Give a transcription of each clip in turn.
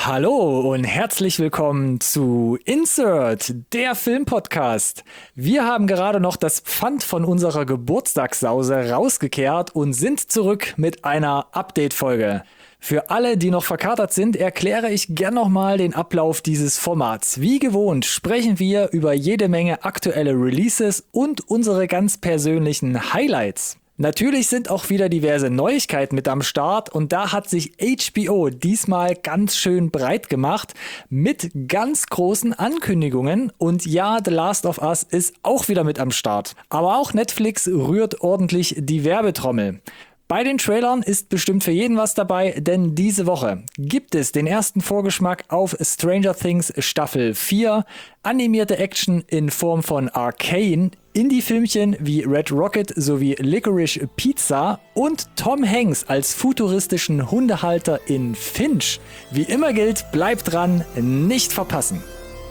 Hallo und herzlich willkommen zu Insert, der Filmpodcast. Wir haben gerade noch das Pfand von unserer Geburtstagssause rausgekehrt und sind zurück mit einer Update-Folge. Für alle, die noch verkatert sind, erkläre ich gern nochmal den Ablauf dieses Formats. Wie gewohnt sprechen wir über jede Menge aktuelle Releases und unsere ganz persönlichen Highlights. Natürlich sind auch wieder diverse Neuigkeiten mit am Start und da hat sich HBO diesmal ganz schön breit gemacht mit ganz großen Ankündigungen und ja, The Last of Us ist auch wieder mit am Start. Aber auch Netflix rührt ordentlich die Werbetrommel. Bei den Trailern ist bestimmt für jeden was dabei, denn diese Woche gibt es den ersten Vorgeschmack auf Stranger Things Staffel 4, animierte Action in Form von Arcane, Indie-Filmchen wie Red Rocket sowie Licorice Pizza und Tom Hanks als futuristischen Hundehalter in Finch. Wie immer gilt, bleibt dran, nicht verpassen.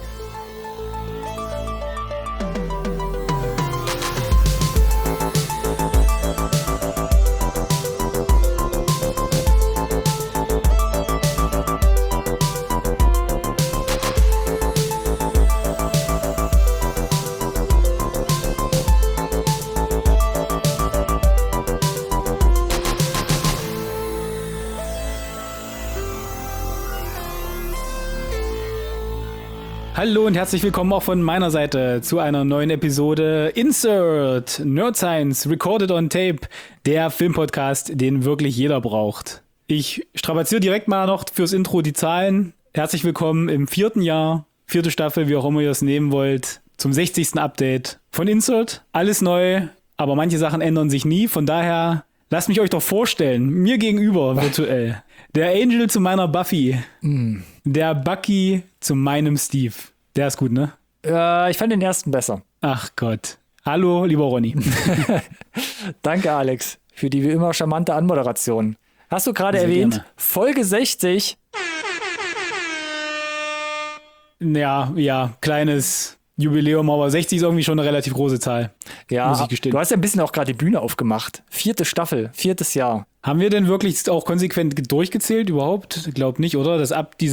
Hallo und herzlich willkommen auch von meiner Seite zu einer neuen Episode Insert Nerd Science Recorded on Tape, der Filmpodcast, den wirklich jeder braucht. Ich strapaziere direkt mal noch fürs Intro die Zahlen. Herzlich willkommen im 4. Jahr, 4. Staffel, wie auch immer ihr es nehmen wollt, zum 60. Update von Insert. Alles neu, aber manche Sachen ändern sich nie, von daher lasst mich euch doch vorstellen, mir gegenüber virtuell, der Angel zu meiner Buffy, der Bucky zu meinem Steve. Der ist gut, ne? Ich fand den ersten besser. Ach Gott. Hallo, lieber Ronny. Danke, Alex, für die wie immer charmante Anmoderation. Hast du gerade erwähnt, gerne. Folge 60? Ja, kleines Jubiläum, aber 60 ist irgendwie schon eine relativ große Zahl. Ja, muss ich gestehen. Du hast ja ein bisschen auch gerade die Bühne aufgemacht. 4. Staffel, 4. Jahr. Haben wir denn wirklich auch konsequent durchgezählt überhaupt? Ich glaube nicht, oder?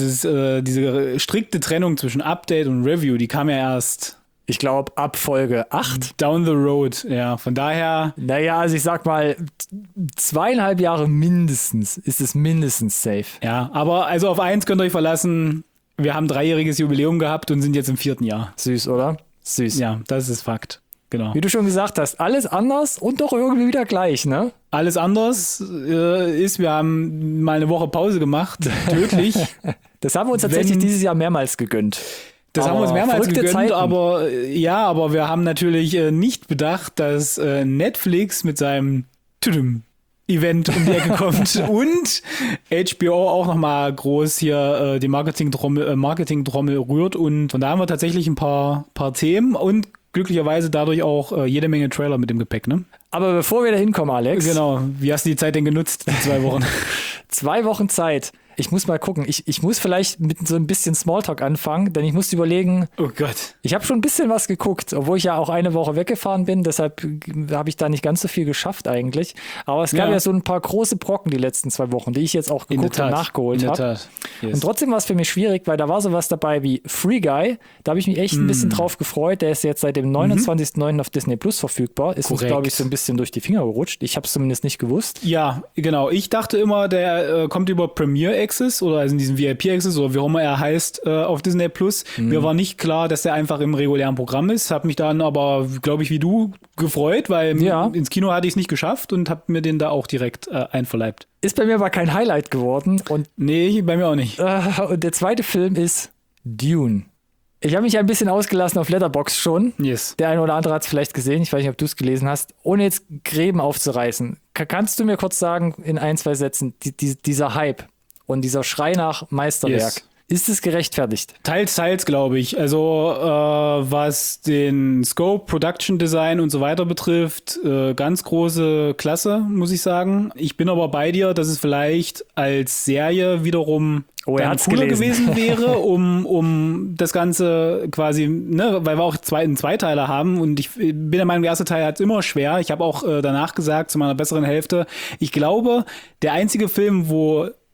Diese strikte Trennung zwischen Update und Review, die kam ja erst... Ich glaube, ab Folge 8. Down the road, ja. Von daher... Naja, also ich sag mal, 2,5 Jahre mindestens ist es mindestens safe. Ja, aber also auf eins könnt ihr euch verlassen, wir haben 3-jähriges Jubiläum gehabt und sind jetzt im 4. Jahr. Süß, oder? Süß. Ja, das ist Fakt. Genau. Wie du schon gesagt hast, alles anders und doch irgendwie wieder gleich, ne? Alles anders ist, wir haben mal eine Woche Pause gemacht, tödlich. Das haben wir uns tatsächlich dieses Jahr mehrmals gegönnt. Das haben wir uns mehrmals gegönnt, Zeiten. aber wir haben natürlich nicht bedacht, dass Netflix mit seinem Event um die Ecke kommt und HBO auch nochmal groß hier die Marketingtrommel rührt und von da haben wir tatsächlich ein paar Themen und glücklicherweise dadurch auch jede Menge Trailer mit dem Gepäck, ne? Aber bevor wir da hinkommen, Alex. Genau, wie hast du die Zeit denn genutzt, die 2 Wochen? 2 Wochen Zeit. Ich muss mal gucken. Ich muss vielleicht mit so ein bisschen Smalltalk anfangen, denn ich musste überlegen. Oh Gott. Ich habe schon ein bisschen was geguckt, obwohl ich ja auch eine Woche weggefahren bin. Deshalb habe ich da nicht ganz so viel geschafft eigentlich. Aber es gab ja so ein paar große Brocken die letzten 2 Wochen, die ich jetzt auch geguckt und nachgeholt habe. Yes. Und trotzdem war es für mich schwierig, weil da war sowas dabei wie Free Guy. Da habe ich mich echt ein bisschen drauf gefreut. Der ist jetzt seit dem 29.09. auf Disney Plus verfügbar. Ist uns, glaube ich, so ein bisschen durch die Finger gerutscht. Ich habe es zumindest nicht gewusst. Ja, genau. Ich dachte immer, der kommt über Premiere Access oder also in diesem VIP Access oder wie auch immer er heißt auf Disney Plus. Mir war nicht klar, dass der einfach im regulären Programm ist. Habe mich dann aber, glaube ich, wie du gefreut, weil ins Kino hatte ich es nicht geschafft und habe mir den da auch direkt einverleibt. Ist bei mir aber kein Highlight geworden. Und nee, bei mir auch nicht. Und der zweite Film ist Dune. Ich habe mich ein bisschen ausgelassen auf Letterboxd schon. Yes. Der eine oder andere hat es vielleicht gesehen. Ich weiß nicht, ob du es gelesen hast. Ohne jetzt Gräben aufzureißen. Kannst du mir kurz sagen, in 1, 2 Sätzen, dieser Hype und dieser Schrei nach Meisterwerk, ist es gerechtfertigt? Teils, glaube ich. Also was den Scope, Production Design und so weiter betrifft, ganz große Klasse, muss ich sagen. Ich bin aber bei dir, dass es vielleicht als Serie wiederum cooler gewesen wäre, um das Ganze quasi, ne, weil wir auch einen Zweiteiler haben und ich bin der Meinung, der erste Teil hat es immer schwer. Ich habe auch danach gesagt, zu meiner besseren Hälfte, ich glaube, der einzige Film, wo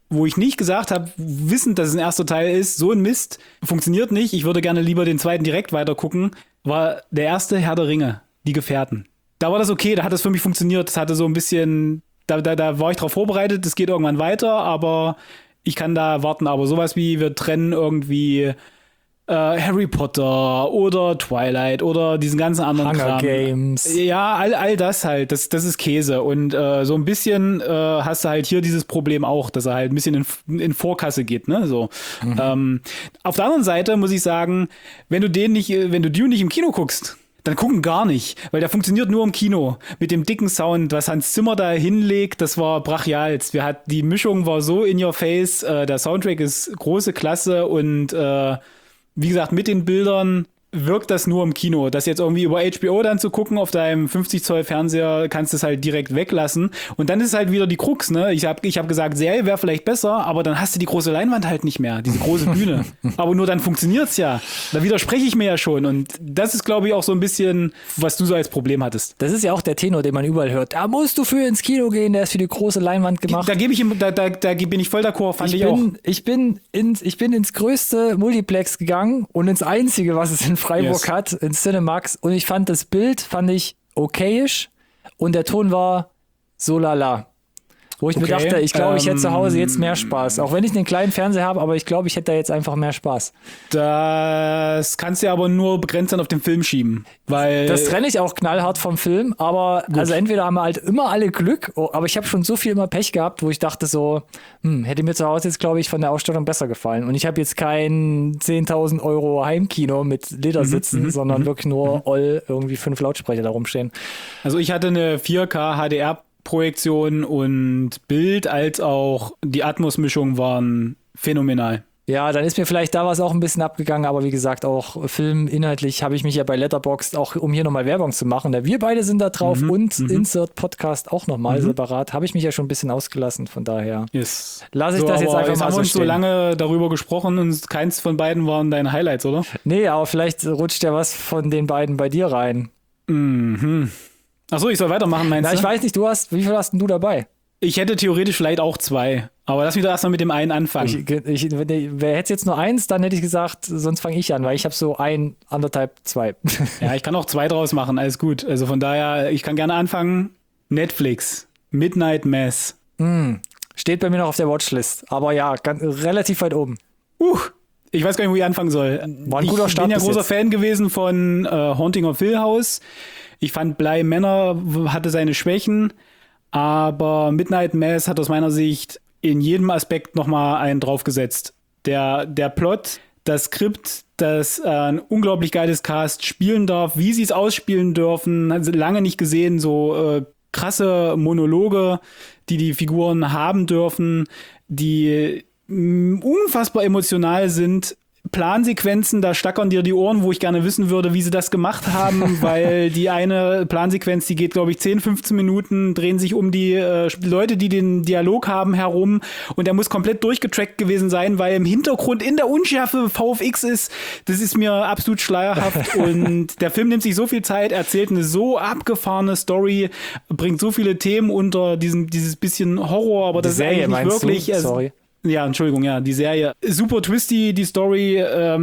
wo ich nicht gesagt habe, wissend, dass es ein erster Teil ist, so ein Mist, funktioniert nicht, ich würde gerne lieber den zweiten direkt weiter gucken, war der erste Herr der Ringe, die Gefährten. Da war das okay, da hat das für mich funktioniert, das hatte so ein bisschen, da war ich drauf vorbereitet, es geht irgendwann weiter, aber ich kann da warten, aber sowas wie, wir trennen irgendwie Harry Potter oder Twilight oder diesen ganzen anderen Hunger Kram. Games. Ja, all das halt, das ist Käse. Und so ein bisschen hast du halt hier dieses Problem auch, dass er halt ein bisschen in Vorkasse geht, ne? So. Auf der anderen Seite muss ich sagen, wenn du Dune nicht im Kino guckst, dann gucken gar nicht, weil der funktioniert nur im Kino. Mit dem dicken Sound, was Hans Zimmer da hinlegt, das war brachial. Die Mischung war so in your face, der Soundtrack ist große Klasse und wie gesagt, mit den Bildern wirkt das nur im Kino. Das jetzt irgendwie über HBO dann zu gucken auf deinem 50-Zoll-Fernseher, kannst du es halt direkt weglassen. Und dann ist es halt wieder die Krux, ne? Ich hab gesagt, Serie wäre vielleicht besser, aber dann hast du die große Leinwand halt nicht mehr, diese große Bühne. Aber nur dann funktioniert's ja. Da widerspreche ich mir ja schon. Und das ist, glaube ich, auch so ein bisschen, was du so als Problem hattest. Das ist ja auch der Tenor, den man überall hört. Da musst du für ins Kino gehen, der ist für die große Leinwand gemacht. Da bin ich voll d'accord, fand ich auch. Ich bin ins größte Multiplex gegangen und ins einzige, was es in Freiburg hat, in Cinemax. Und ich fand das Bild, okayisch und der Ton war so lala. Wo ich mir dachte, ich glaube, ich hätte zu Hause jetzt mehr Spaß. Auch wenn ich einen kleinen Fernseher habe, aber ich glaube, ich hätte da jetzt einfach mehr Spaß. Das kannst du aber nur begrenzt dann auf den Film schieben. Weil das trenne ich auch knallhart vom Film, aber also entweder haben wir halt immer alle Glück, aber ich habe schon so viel immer Pech gehabt, wo ich dachte so, hätte mir zu Hause jetzt, glaube ich, von der Ausstattung besser gefallen. Und ich habe jetzt kein 10.000 Euro Heimkino mit Ledersitzen, sondern wirklich nur irgendwie 5 Lautsprecher da rumstehen. Also ich hatte eine 4K HDR Projektion und Bild als auch die Atmos-Mischung waren phänomenal. Ja, dann ist mir vielleicht da was auch ein bisschen abgegangen, aber wie gesagt, auch filminhaltlich habe ich mich ja bei Letterboxd, auch um hier nochmal Werbung zu machen, da wir beide sind da drauf und Insert Podcast auch nochmal separat, habe ich mich ja schon ein bisschen ausgelassen, von daher lasse ich das jetzt einfach mal so stehen. Haben wir uns so lange darüber gesprochen und keins von beiden waren deine Highlights, oder? Nee, aber vielleicht rutscht ja was von den beiden bei dir rein. Achso, ich soll weitermachen, meinst du? Ich weiß nicht, wie viel hast denn du dabei? Ich hätte theoretisch vielleicht auch 2, aber lass mich doch erstmal mit dem einen anfangen. Wer hätte jetzt nur 1, dann hätte ich gesagt, sonst fange ich an, weil ich habe so 1, 1,5, 2. Ja, ich kann auch 2 draus machen, alles gut. Also von daher, ich kann gerne anfangen. Netflix, Midnight Mass. Steht bei mir noch auf der Watchlist, aber ja, relativ weit oben. Ich weiß gar nicht, wo ich anfangen soll. War ein guter Start. Ich bin ja großer Fan gewesen von Haunting of Hill House. Ich fand Bly Manor hatte seine Schwächen, aber Midnight Mass hat aus meiner Sicht in jedem Aspekt nochmal einen draufgesetzt. Der Plot, das Skript, das ein unglaublich geiles Cast spielen darf, wie sie es ausspielen dürfen, also lange nicht gesehen, so krasse Monologe, die Figuren haben dürfen, die unfassbar emotional sind. Plansequenzen, da stackern dir die Ohren, wo ich gerne wissen würde, wie sie das gemacht haben, weil die eine Plansequenz, die geht, glaube ich, 10, 15 Minuten, drehen sich um die Leute, die den Dialog haben, herum und der muss komplett durchgetrackt gewesen sein, weil im Hintergrund in der Unschärfe VFX ist. Das ist mir absolut schleierhaft und der Film nimmt sich so viel Zeit, erzählt eine so abgefahrene Story, bringt so viele Themen unter dieses bisschen Horror, aber das ist eigentlich nicht wirklich... Sorry. Ja, Entschuldigung, ja, die Serie. Super twisty, die Story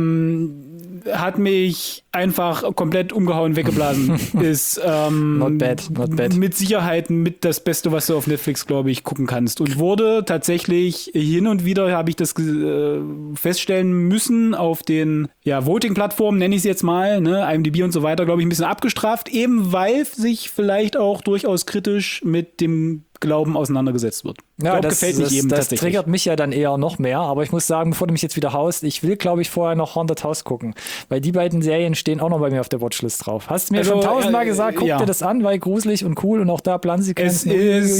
hat mich einfach komplett umgehauen, weggeblasen. Ist not bad. Mit Sicherheit mit das Beste, was du auf Netflix, glaube ich, gucken kannst. Und wurde tatsächlich hin und wieder, habe ich das feststellen müssen, auf den Voting-Plattformen, nenne ich es jetzt mal, ne, IMDb und so weiter, glaube ich, ein bisschen abgestraft, eben weil sich vielleicht auch durchaus kritisch mit dem Glauben auseinandergesetzt wird. Ja, gefällt nicht jedem das tatsächlich. Triggert mich ja dann eher noch mehr, aber ich muss sagen, bevor du mich jetzt wieder haust, ich will, glaube ich, vorher noch Haunted House gucken, weil die beiden Serien stehen auch noch bei mir auf der Watchlist drauf. Hast du mir schon 1000-mal gesagt, guck dir das an, weil gruselig und cool und auch da Plansequenzen.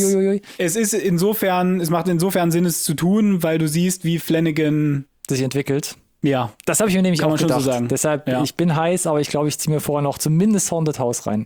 Es macht insofern Sinn, es zu tun, weil du siehst, wie Flanagan sich entwickelt. Ja. Das habe ich mir nämlich auch gedacht. So sagen. Deshalb, ich bin heiß, aber ich glaube, ich ziehe mir vorher noch zumindest Haunted House rein.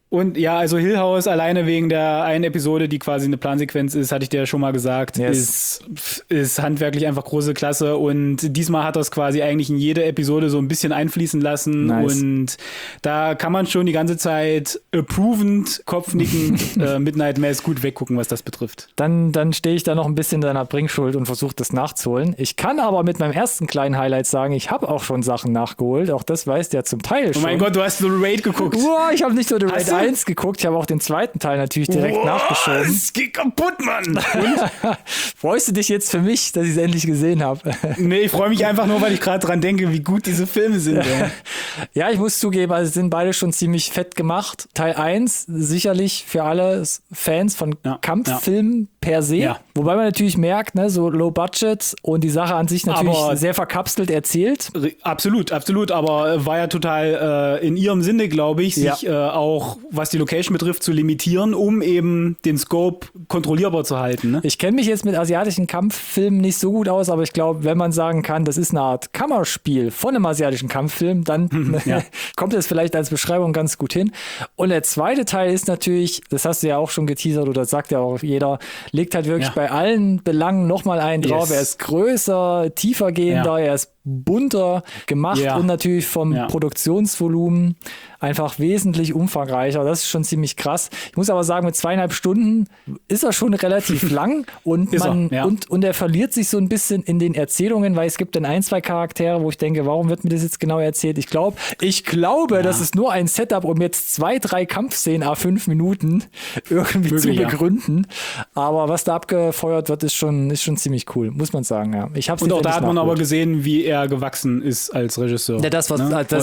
Und ja, also Hill House alleine wegen der einen Episode, die quasi eine Plansequenz ist, hatte ich dir ja schon mal gesagt, Yes. ist handwerklich einfach große Klasse. Und diesmal hat er es quasi eigentlich in jede Episode so ein bisschen einfließen lassen. Nice. Und da kann man schon die ganze Zeit approvend, kopfnickend Midnight Mass gut weggucken, was das betrifft. Dann stehe ich da noch ein bisschen in deiner Bringschuld und versuche das nachzuholen. Ich kann aber mit meinem ersten kleinen Highlight sagen, ich habe auch schon Sachen nachgeholt. Auch das weißt du ja zum Teil schon. Oh mein Gott, du hast The Raid geguckt. Wow, ich habe nicht nur The Raid Hast du? 1 geguckt, ich habe auch den zweiten Teil natürlich direkt nachgeschoben. Es geht kaputt, Mann. Freust du dich jetzt für mich, dass ich es endlich gesehen habe? Nee, ich freue mich einfach nur, weil ich gerade dran denke, wie gut diese Filme sind. Ey. Ja, ich muss zugeben, also sind beide schon ziemlich fett gemacht. Teil 1 sicherlich für alle Fans von Kampffilmen per se. Ja. Wobei man natürlich merkt, ne, so Low Budget und die Sache an sich natürlich Aber sehr verkapselt erzählt. Absolut, aber war ja total in ihrem Sinne, glaube ich, sich auch, was die Location betrifft, zu limitieren, um eben den Scope kontrollierbar zu halten. Ne? Ich kenne mich jetzt mit asiatischen Kampffilmen nicht so gut aus, aber ich glaube, wenn man sagen kann, das ist eine Art Kammerspiel von einem asiatischen Kampffilm, dann kommt es vielleicht als Beschreibung ganz gut hin. Und der zweite Teil ist natürlich, das hast du ja auch schon geteasert oder sagt ja auch jeder, legt halt wirklich bei allen Belangen nochmal einen drauf. Er ist größer, tiefer gehender, er ist bunter gemacht und natürlich vom Produktionsvolumen einfach wesentlich umfangreicher. Das ist schon ziemlich krass. Ich muss aber sagen, mit 2,5 Stunden ist er schon relativ lang und und er verliert sich so ein bisschen in den Erzählungen, weil es gibt dann 1, 2 Charaktere, wo ich denke, warum wird mir das jetzt genau erzählt? Ich glaube, das ist nur ein Setup, um jetzt 2, 3 Kampfszenen à 5 Minuten irgendwie zu begründen. Aber was da abgefeuert wird, ist schon ziemlich cool, muss man sagen. Ja. Und auch da hat man aber gesehen, wie er gewachsen ist als Regisseur. Ja, das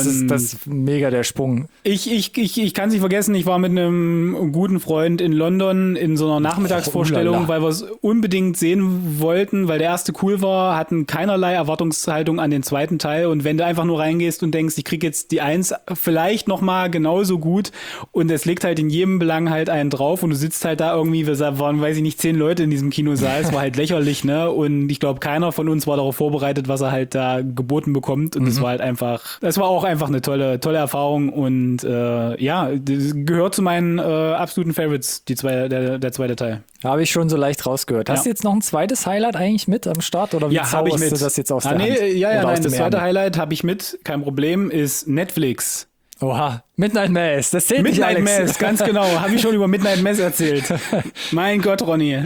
ist mega der Sprung. Ich kann es nicht vergessen, ich war mit einem guten Freund in London in so einer Nachmittagsvorstellung, weil wir es unbedingt sehen wollten, weil der erste cool war, hatten keinerlei Erwartungshaltung an den zweiten Teil und wenn du einfach nur reingehst und denkst, ich krieg jetzt die 1 vielleicht nochmal genauso gut und es legt halt in jedem Belang halt einen drauf und du sitzt halt da irgendwie, wir waren, weiß ich nicht, 10 Leute in diesem Kinosaal, es war halt lächerlich, ne, und ich glaube, keiner von uns war darauf vorbereitet, was er halt da geboten bekommt und das war halt einfach, das war auch einfach eine tolle Erfahrung und das gehört zu meinen absoluten Favorites, der zweite Teil. Habe ich schon so leicht rausgehört. Hast du jetzt noch ein zweites Highlight eigentlich mit am Start oder wie habe ich mit. Du das jetzt aus der Hand? Nein, das zweite Highlight habe ich mit, kein Problem, ist Netflix. Oha, Midnight Mass, das zählt nicht, Midnight Alex. Mass, ganz genau, habe ich schon über Midnight Mass erzählt. Mein Gott, Ronny,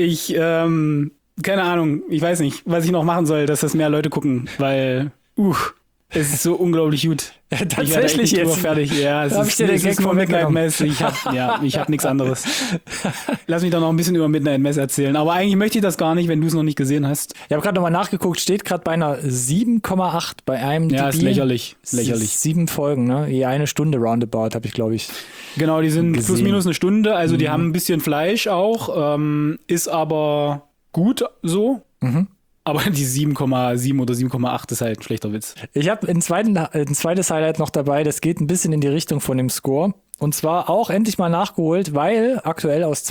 keine Ahnung, ich weiß nicht, was ich noch machen soll, dass das mehr Leute gucken, weil, es ist so unglaublich gut. Tatsächlich jetzt. Fertig. Ja, es ist nur Midnight Mass. Ich hab nichts anderes. Lass mich doch noch ein bisschen über Midnight Mass erzählen. Aber eigentlich möchte ich das gar nicht, wenn du es noch nicht gesehen hast. Ich habe gerade nochmal nachgeguckt, steht gerade bei einer 7,8 bei IMDb. Ja, ist lächerlich. 7 Folgen, ne? Je eine Stunde roundabout habe ich, glaube ich. Genau, die sind gesehen. plus minus eine Stunde. Also die haben ein bisschen Fleisch auch. Ist aber gut so. Aber die 7,7 oder 7,8 ist halt ein schlechter Witz. Ich habe ein zweites Highlight noch dabei, das geht ein bisschen in die Richtung von dem Score. Und zwar auch endlich mal nachgeholt, weil aktuell aus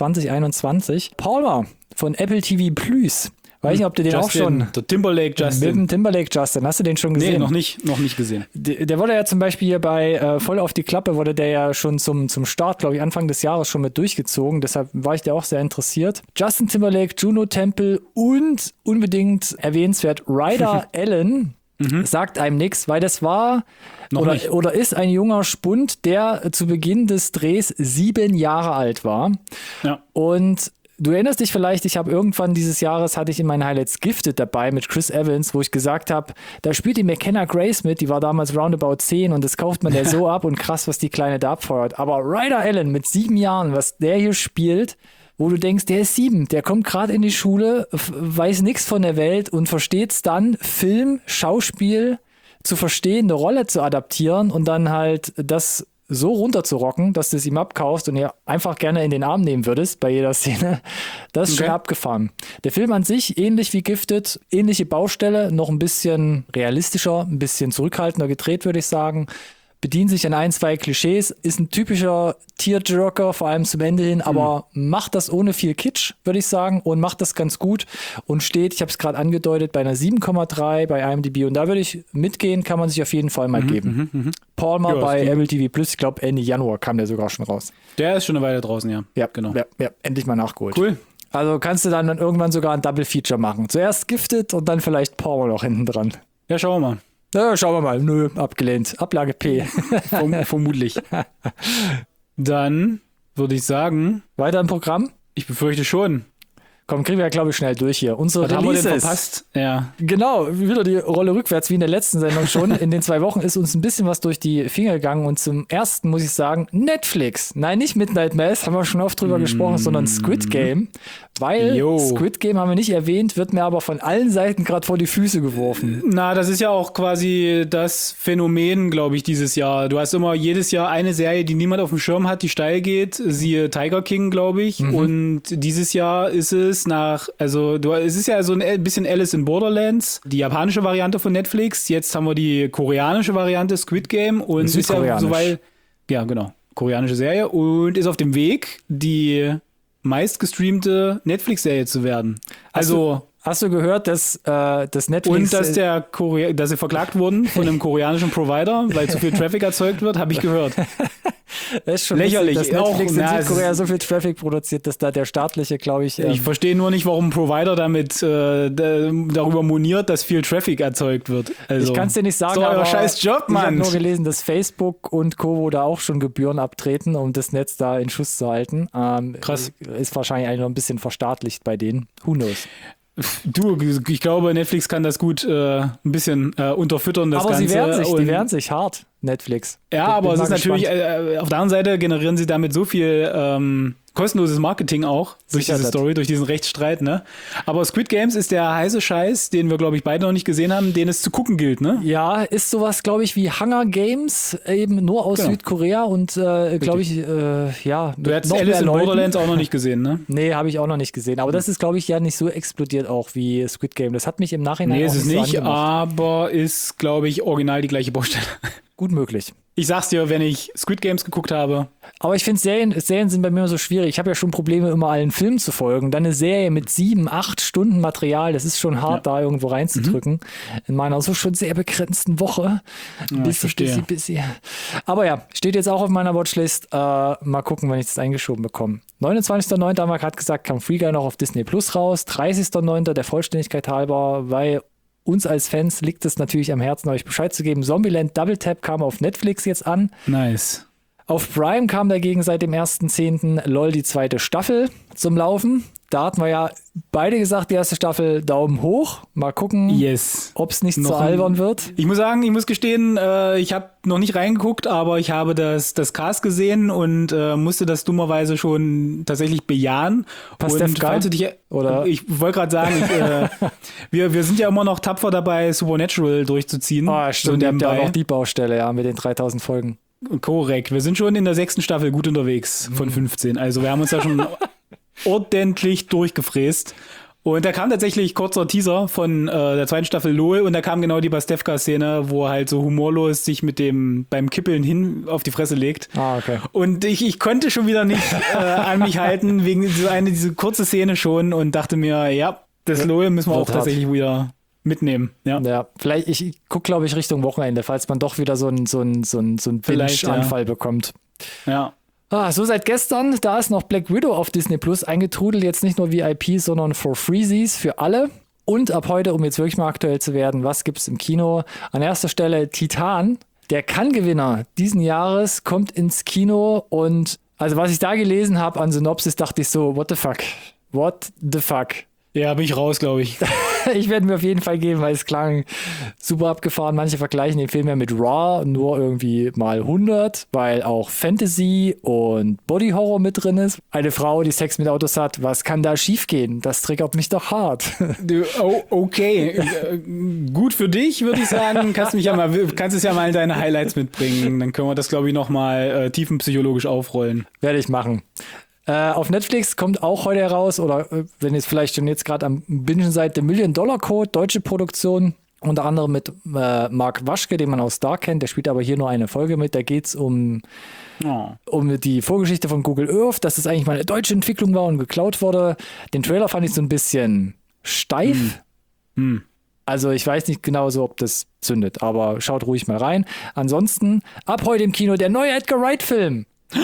2021 Palmer von Apple TV Plus. Weiß nicht, ob du den auch schon... Der Timberlake Justin. Mit dem Timberlake Justin. Hast du den schon gesehen? Nee, noch nicht gesehen. Der wurde ja zum Beispiel hier bei Voll auf die Klappe, wurde der ja schon zum Start, glaube ich, Anfang des Jahres schon mit durchgezogen. Deshalb war ich da auch sehr interessiert. Justin Timberlake, Juno Temple und unbedingt erwähnenswert Ryder Allen. Sagt einem nichts, weil das war oder ist ein junger Spund, der zu Beginn des Drehs 7 Jahre alt war. Ja. Und du erinnerst dich vielleicht, ich habe irgendwann dieses Jahres, hatte ich in meinen Highlights Gifted dabei mit Chris Evans, wo ich gesagt habe, da spielt die McKenna Grace mit, die war damals roundabout 10 und das kauft man der so ab und krass, was die Kleine da abfeuert. Aber Ryder Allen mit 7 Jahren, was der hier spielt, wo du denkst, der ist 7, der kommt gerade in die Schule, weiß nichts von der Welt und versteht es dann, Film, Schauspiel zu verstehen, eine Rolle zu adaptieren und dann halt das so runterzurocken, dass du es ihm abkaufst und ihr einfach gerne in den Arm nehmen würdest bei jeder Szene. Das ist schon abgefahren. Der Film an sich, ähnlich wie Gifted, ähnliche Baustelle, noch ein bisschen realistischer, ein bisschen zurückhaltender gedreht, würde ich sagen. Bedient sich an 1, 2 Klischees, ist ein typischer Tearjerker, vor allem zum Ende hin, aber macht das ohne viel Kitsch, würde ich sagen, und macht das ganz gut und steht, ich habe es gerade angedeutet, bei einer 7,3 bei IMDb und da würde ich mitgehen, kann man sich auf jeden Fall mal geben. Palmer Ja, bei das Apple TV Plus. Ich glaube, Ende Januar kam der sogar schon raus. Der ist schon eine Weile draußen, ja. Ja, genau. Ja, endlich mal nachgeholt. Cool. Also kannst du dann irgendwann sogar ein Double Feature machen. Zuerst Gifted und dann vielleicht Palmer noch hinten dran. Ja, schauen wir mal. Ja, schauen wir mal. Nö, abgelehnt. Ablage P. Vermutlich. Dann würde ich sagen, Weiter im Programm? ich befürchte schon. Komm, kriegen wir ja, glaube ich, schnell durch hier. Unsere Was haben wir denn Releases. verpasst? Ja. Genau, wieder die Rolle rückwärts, wie in der letzten Sendung schon. In den 2 Wochen ist uns ein bisschen was durch die Finger gegangen und zum ersten muss ich sagen, Netflix. Nein, nicht Midnight Mass, haben wir schon oft drüber gesprochen, sondern Squid Game. Weil Squid Game haben wir nicht erwähnt, wird mir aber von allen Seiten gerade vor die Füße geworfen. Na, das ist ja auch quasi das Phänomen, glaube ich, dieses Jahr. Du hast immer jedes Jahr eine Serie, die niemand auf dem Schirm hat, die steil geht. Siehe Tiger King, glaube ich. Und dieses Jahr ist es es ist ja so ein bisschen Alice in Borderlands, die japanische Variante von Netflix. Jetzt haben wir die koreanische Variante Squid Game und es ist ja soweit, ja genau, koreanische Serie und ist auf dem Weg, die meistgestreamte Netflix-Serie zu werden. Hast du gehört, dass Netflix... Und dass dass sie verklagt wurden von einem koreanischen Provider, weil zu viel Traffic erzeugt wird, habe ich gehört. Das ist schon lächerlich. Witzig, dass Netflix in Auch, Südkorea so viel Traffic produziert, dass da der staatliche, glaube ich... Ich verstehe nur nicht, warum ein Provider damit darüber moniert, dass viel Traffic erzeugt wird. Also, ich kann es dir nicht sagen, so euer aber scheiß Job, ich habe Mann. nur gelesen, dass Facebook und Co. da auch schon Gebühren abtreten, um das Netz da in Schuss zu halten. Krass. Ist wahrscheinlich eigentlich noch ein bisschen verstaatlicht bei denen. Who knows? Du, ich glaube, Netflix kann das gut ein bisschen unterfüttern, das aber Ganze. Die wehren sich hart, Netflix. Ja, aber es ist natürlich, auf der anderen Seite generieren sie damit so viel kostenloses Marketing auch durch diese Story, durch diesen Rechtsstreit, ne? Aber Squid Games ist der heiße Scheiß, den wir, glaube ich, beide noch nicht gesehen haben, den es zu gucken gilt, ne? Ja, ist sowas, glaube ich, wie Hunger Games, eben nur aus Südkorea und, glaube ich, ja. Du hättest Alice in Borderlands auch noch nicht gesehen, ne? Nee, habe ich auch noch nicht gesehen. Aber das ist, glaube ich, ja nicht so explodiert auch wie Squid Game. Das hat mich im Nachhinein Nee, auch ist es so nicht, angemacht. aber ist, glaube ich, original die gleiche Baustelle. Gut möglich. Ich sag's dir, wenn ich Squid Games geguckt habe. Aber ich finde, Serien sind bei mir immer so schwierig. Ich habe ja schon Probleme, immer allen Filmen zu folgen. Dann eine Serie mit 7, 8 Stunden Material, das ist schon hart, da irgendwo reinzudrücken. In meiner so schon sehr begrenzten Woche. Busy. Aber ja, steht jetzt auch auf meiner Watchlist. Mal gucken, wann ich das eingeschoben bekomme. 29.09. haben wir gerade gesagt, kam Free Guy noch auf Disney Plus raus. 30.09. der Vollständigkeit halber, weil uns als Fans liegt es natürlich am Herzen, euch Bescheid zu geben. Zombieland Double Tap kam auf Netflix jetzt an. Nice. Auf Prime kam dagegen seit dem 1.10. LOL die 2. Staffel zum Laufen. Da hatten wir ja beide gesagt, die erste Staffel Daumen hoch. Mal gucken, ob es nicht zu albern wird. Ich muss sagen, ich muss gestehen, ich habe noch nicht reingeguckt, aber ich habe das Cast gesehen und musste das dummerweise schon tatsächlich bejahen. Pastewka? Oder? Ich wollte gerade sagen, wir sind ja immer noch tapfer dabei, Supernatural durchzuziehen. Ah, stimmt, ihr habt ja auch noch die Baustelle, ja, mit den 3000 Folgen. Korrekt, wir sind schon in der 6. Staffel gut unterwegs von 15. Also wir haben uns da schon ordentlich durchgefräst. Und da kam tatsächlich kurzer Teaser von der 2. Staffel LOL und da kam genau die Pastewka-Szene, wo er halt so humorlos sich beim Kippeln hin auf die Fresse legt. Ah, okay. Und ich konnte schon wieder nicht an mich halten, wegen diese kurze Szene schon und dachte mir, ja, das LOL müssen wir auch tatsächlich wieder mitnehmen. Ja, vielleicht, ich gucke, glaube ich, Richtung Wochenende, falls man doch wieder so einen Binge-Anfall bekommt. Ja. So seit gestern, da ist noch Black Widow auf Disney Plus eingetrudelt, jetzt nicht nur VIP, sondern for Freezies für alle. Und ab heute, um jetzt wirklich mal aktuell zu werden, was gibt's im Kino? An erster Stelle Titan, der Cannes-Gewinner diesen Jahres, kommt ins Kino und also was ich da gelesen habe an Synopsis, dachte ich so, what the fuck? What the fuck? Ja, bin ich raus, glaube ich. Ich werde mir auf jeden Fall geben, weil es klang super abgefahren. Manche vergleichen den Film ja mit Raw, nur irgendwie mal 100, weil auch Fantasy und Body Horror mit drin ist. Eine Frau, die Sex mit Autos hat, was kann da schiefgehen? Das triggert mich doch hart. Okay, gut für dich, würde ich sagen. Kannst es ja mal in deine Highlights mitbringen. Dann können wir das, glaube ich, nochmal tiefenpsychologisch aufrollen. Werde ich machen. Auf Netflix kommt auch heute heraus, oder wenn ihr es vielleicht schon jetzt gerade am Bingen seid, der Million-Dollar-Code, deutsche Produktion, unter anderem mit Mark Waschke, den man aus Star kennt, der spielt aber hier nur eine Folge mit, da geht es um die Vorgeschichte von Google Earth, dass es eigentlich mal eine deutsche Entwicklung war und geklaut wurde. Den Trailer fand ich so ein bisschen steif. Also ich weiß nicht genau so, ob das zündet, aber schaut ruhig mal rein. Ansonsten, ab heute im Kino der neue Edgar Wright-Film.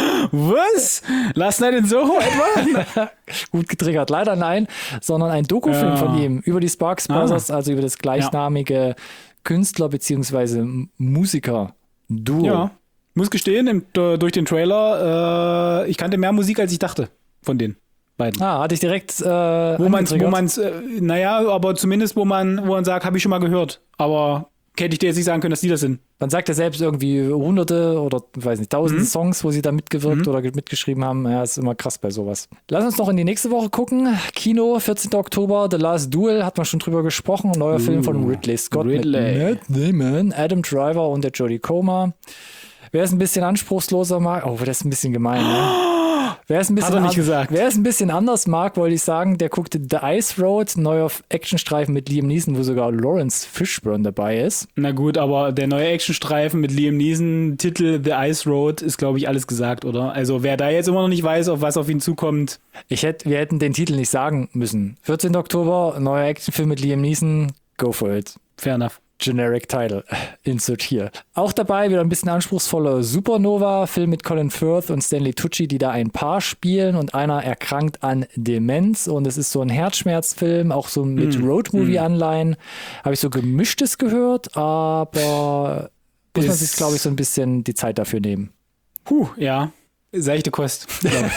Was? Last Night in Soho etwa? Gut getriggert, leider nein, sondern ein Dokufilm von ihm über die Sparks Brothers, also über das gleichnamige Künstler- bzw. Musiker-Duo. Ja, muss gestehen, durch den Trailer, ich kannte mehr Musik, als ich dachte von den beiden. Hatte ich direkt wo man naja, aber zumindest, wo man sagt, habe ich schon mal gehört. Aber hätte ich dir jetzt nicht sagen können, dass die das sind. Man sagt ja selbst irgendwie hunderte oder, weiß nicht, tausende Songs, wo sie da mitgewirkt oder mitgeschrieben haben. Ja, ist immer krass bei sowas. Lass uns noch in die nächste Woche gucken. Kino, 14. Oktober, The Last Duel, hat man schon drüber gesprochen. Ein neuer Film von Ridley Scott mit Matt Damon, Adam Driver und der Jodie Comer. Wer es ein bisschen anspruchsloser mag, der ist ein bisschen gemein, ne? Wer es ein bisschen anders mag, wollte ich sagen, der guckte The Ice Road, ein neuer Actionstreifen mit Liam Neeson, wo sogar Lawrence Fishburne dabei ist. Na gut, aber der neue Actionstreifen mit Liam Neeson, Titel The Ice Road, ist, glaube ich, alles gesagt, oder? Also wer da jetzt immer noch nicht weiß, auf was auf ihn zukommt. Wir hätten den Titel nicht sagen müssen. 14. Oktober, neuer Actionfilm mit Liam Neeson, go for it. Fair enough. Generic Title. Insert hier. Auch dabei wieder ein bisschen anspruchsvoller Supernova, Film mit Colin Firth und Stanley Tucci, die da ein Paar spielen und einer erkrankt an Demenz und es ist so ein Herzschmerzfilm, auch so mit Roadmovie-Anleihen. Habe ich so Gemischtes gehört, aber muss man sich, glaube ich, so ein bisschen die Zeit dafür nehmen. Ja. Seichte Kost.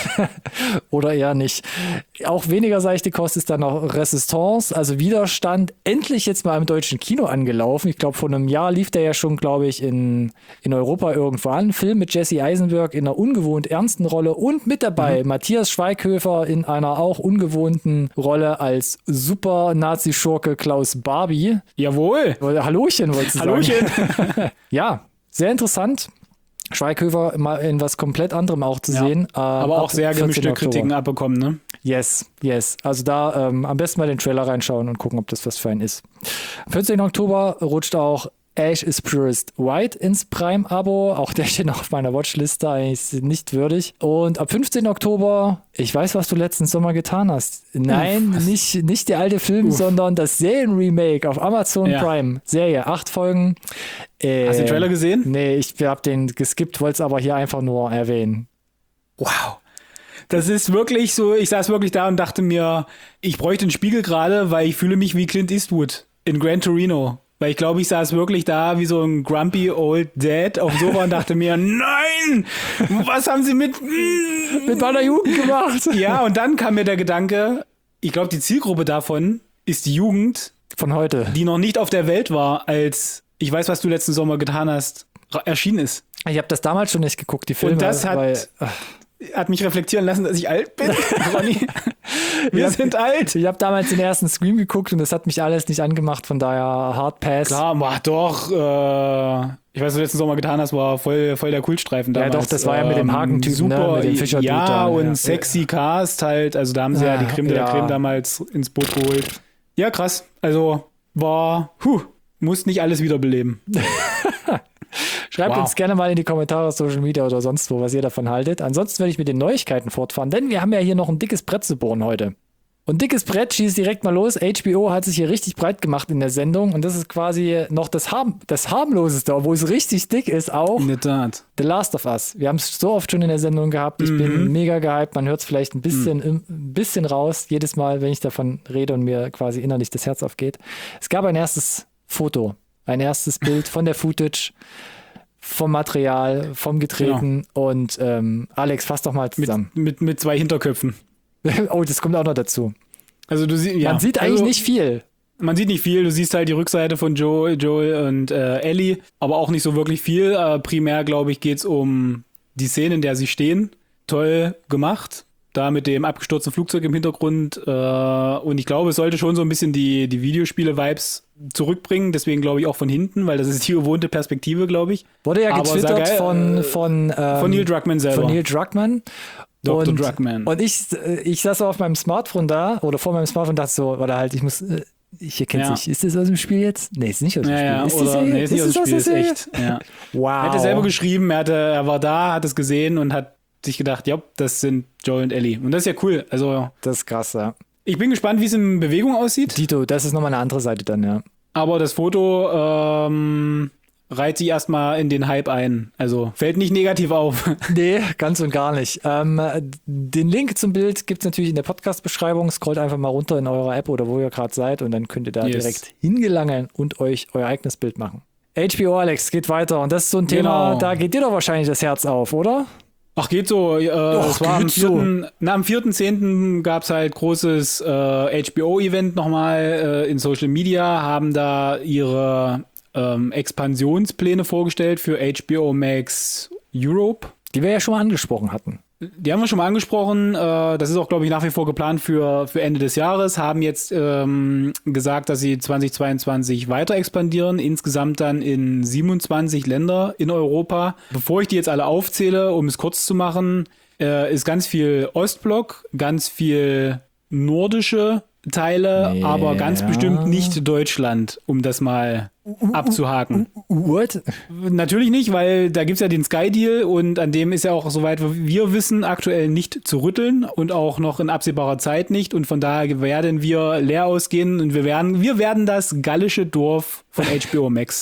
Oder eher nicht. Auch weniger seichte Kost ist dann noch Resistance, also Widerstand, endlich jetzt mal im deutschen Kino angelaufen. Ich glaube, vor einem Jahr lief der ja schon, glaube ich, in Europa irgendwo an. Film mit Jesse Eisenberg in einer ungewohnt ernsten Rolle und mit dabei Matthias Schweighöfer in einer auch ungewohnten Rolle als Super-Nazi-Schurke Klaus Barbie. Jawohl. Hallöchen, wolltest du sagen. Hallöchen. Ja, sehr interessant. Schweighöfer mal in was komplett anderem auch zu sehen. Aber auch sehr gemischte Kritiken abbekommen, ne? Yes. Also da am besten mal den Trailer reinschauen und gucken, ob das was für einen ist. Am 14. Oktober rutscht auch Ash is Purest White ins Prime-Abo. Auch der steht noch auf meiner Watchliste, eigentlich nicht würdig. Und ab 15. Oktober, ich weiß, was du letzten Sommer getan hast. Nein, nicht der alte Film, sondern das Serienremake auf Amazon Prime. Serie, 8 Folgen. Hast du den Trailer gesehen? Nee, ich habe den geskippt, wollte es aber hier einfach nur erwähnen. Wow. Das ist wirklich so, ich saß wirklich da und dachte mir, ich bräuchte einen Spiegel gerade, weil ich fühle mich wie Clint Eastwood in Gran Torino. Weil ich glaube, ich saß wirklich da wie so ein grumpy old dad auf dem Sofa und dachte mir, nein, was haben sie mit meiner Jugend gemacht? Ja, und dann kam mir der Gedanke, ich glaube, die Zielgruppe davon ist die Jugend von heute, die noch nicht auf der Welt war, als ich weiß, was du letzten Sommer getan hast, erschienen ist. Ich habe das damals schon nicht geguckt, die Filme. Und das hat mich reflektieren lassen, dass ich alt bin, Ronny. Wir sind alt. Ich habe damals den ersten Scream geguckt und das hat mich alles nicht angemacht, von daher Hard Pass. Klar, doch. Ich weiß, was du letzten Sommer getan hast, war voll der Kultstreifen damals. Ja doch, das war ja mit dem Haken-Typen, super, mit dem Fischer. Ja, und sexy Cast halt. Also da haben sie ja die Creme de la Creme damals ins Boot geholt. Ja, krass. Also muss nicht alles wiederbeleben. Schreibt uns gerne mal in die Kommentare, Social Media oder sonst wo, was ihr davon haltet. Ansonsten werde ich mit den Neuigkeiten fortfahren, denn wir haben ja hier noch ein dickes Brett zu bohren heute. Und dickes Brett schießt direkt mal los. HBO hat sich hier richtig breit gemacht in der Sendung und das ist quasi noch das harmloseste, wo es richtig dick ist auch. In der Tat. The Last of Us. Wir haben es so oft schon in der Sendung gehabt. Ich bin mega gehypt. Man hört es vielleicht ein bisschen raus, jedes Mal, wenn ich davon rede und mir quasi innerlich das Herz aufgeht. Es gab ein erstes Foto, ein erstes Bild von der Footage, vom Material, vom Getreten und Alex, fass doch mal zusammen. Mit 2 Hinterköpfen. Oh, das kommt auch noch dazu. Also man sieht eigentlich nicht viel. Man sieht nicht viel. Du siehst halt die Rückseite von Joel und Ellie, aber auch nicht so wirklich viel. Primär, glaube ich, geht's um die Szene, in der sie stehen. Toll gemacht. Da mit dem abgestürzten Flugzeug im Hintergrund. Und ich glaube, es sollte schon so ein bisschen die Videospiele-Vibes zurückbringen. Deswegen glaube ich auch von hinten, weil das ist die gewohnte Perspektive, glaube ich. Wurde ja getwittert von Neil Druckmann selber. Von Neil Druckmann. Dr. Druckmann. Und ich saß auf meinem Smartphone da oder vor meinem Smartphone und dachte so, oder halt, ich muss, ich erkenne es nicht. Ist das aus dem Spiel jetzt? Nee, ist nicht aus dem Spiel. Ja, ist nicht aus dem Spiel, ist echt. Ja. Wow. Er hatte selber geschrieben, er war da, hat es gesehen und hat sich gedacht, ja, das sind Joel und Ellie. Und das ist ja cool. Also, das ist krass, ja. Ich bin gespannt, wie es in Bewegung aussieht. Dito, das ist nochmal eine andere Seite dann, ja. aber das Foto reiht sich erstmal in den Hype ein. Also fällt nicht negativ auf. Nee, ganz und gar nicht. Den Link zum Bild gibt es natürlich in der Podcast-Beschreibung. Scrollt einfach mal runter in eurer App oder wo ihr gerade seid und dann könnt ihr da direkt hingelangen und euch euer eigenes Bild machen. HBO, Alex, geht weiter. Und das ist so ein Thema, da geht dir doch wahrscheinlich das Herz auf, oder? Ach, geht so. Es war am 4.10. gab es halt großes HBO-Event nochmal in Social Media, haben da ihre Expansionspläne vorgestellt für HBO Max Europe. Die wir ja schon mal angesprochen hatten. Die haben wir schon mal angesprochen. Das ist auch, glaube ich, nach wie vor geplant für Ende des Jahres. Haben jetzt gesagt, dass sie 2022 weiter expandieren. Insgesamt dann in 27 Länder in Europa. Bevor ich die jetzt alle aufzähle, um es kurz zu machen, ist ganz viel Ostblock, ganz viel nordische Teile, aber ganz bestimmt nicht Deutschland, um das mal abzuhaken. What? Natürlich nicht, weil da gibt's ja den Sky-Deal und an dem ist ja auch, soweit wir wissen, aktuell nicht zu rütteln und auch noch in absehbarer Zeit nicht und von daher werden wir leer ausgehen und wir werden das gallische Dorf von HBO Max.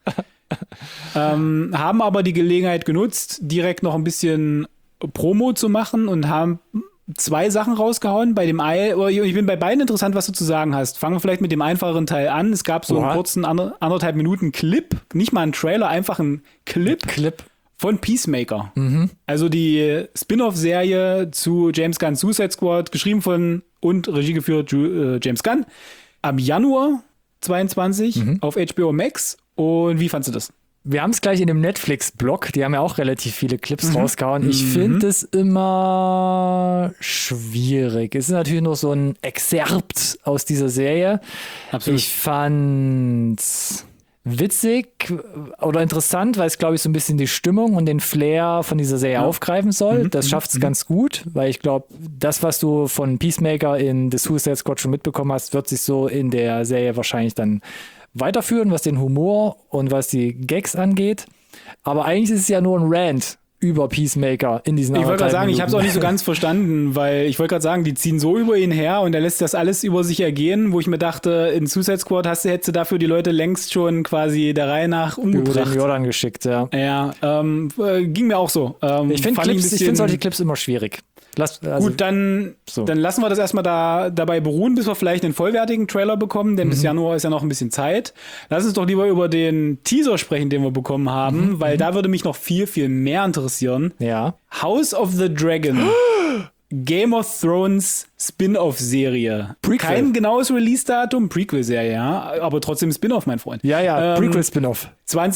Haben aber die Gelegenheit genutzt, direkt noch ein bisschen Promo zu machen und haben 2 Sachen rausgehauen. Bei dem ich bin bei beiden interessant, was du zu sagen hast. Fangen wir vielleicht mit dem einfacheren Teil an. Es gab so einen kurzen 1,5 Minuten Clip, nicht mal ein Trailer, einfach ein Clip von Peacemaker. Also die Spin-off-Serie zu James Gunn's Suicide Squad, geschrieben von und Regie geführt James Gunn. Am Januar 22 auf HBO Max. Und wie fandst du das? Wir haben es gleich in dem Netflix-Blog, die haben ja auch relativ viele Clips rausgehauen. Ich finde es immer schwierig. Es ist natürlich nur so ein Exerpt aus dieser Serie. Absolut. Ich fand's witzig oder interessant, weil es, glaube ich, so ein bisschen die Stimmung und den Flair von dieser Serie aufgreifen soll. Das schafft es ganz gut, weil ich glaube, das, was du von Peacemaker in The Suicide Squad schon mitbekommen hast, wird sich so in der Serie wahrscheinlich dann weiterführen, was den Humor und was die Gags angeht. Aber eigentlich ist es ja nur ein Rant über Peacemaker in diesen Ich wollte gerade sagen, Minuten. ich habe es auch nicht so ganz verstanden, weil ich wollte gerade sagen, die ziehen so über ihn her und er lässt das alles über sich ergehen, wo ich mir dachte, in Suicide Squad hättest du dafür die Leute längst schon quasi der Reihe nach umgebracht. Über den Jordan geschickt, ja. Ja, ging mir auch so. Ich finde solche Clips immer schwierig. Gut, dann lassen wir das erstmal dabei beruhen, bis wir vielleicht einen vollwertigen Trailer bekommen, denn bis Januar ist ja noch ein bisschen Zeit. Lass uns doch lieber über den Teaser sprechen, den wir bekommen haben, weil da würde mich noch viel, viel mehr interessieren. Ja. House of the Dragon. Game of Thrones Spin-off-Serie. Prequel. Kein genaues Release-Datum, Prequel-Serie, ja, aber trotzdem Spin-off, mein Freund. Ja, Prequel-Spin-off.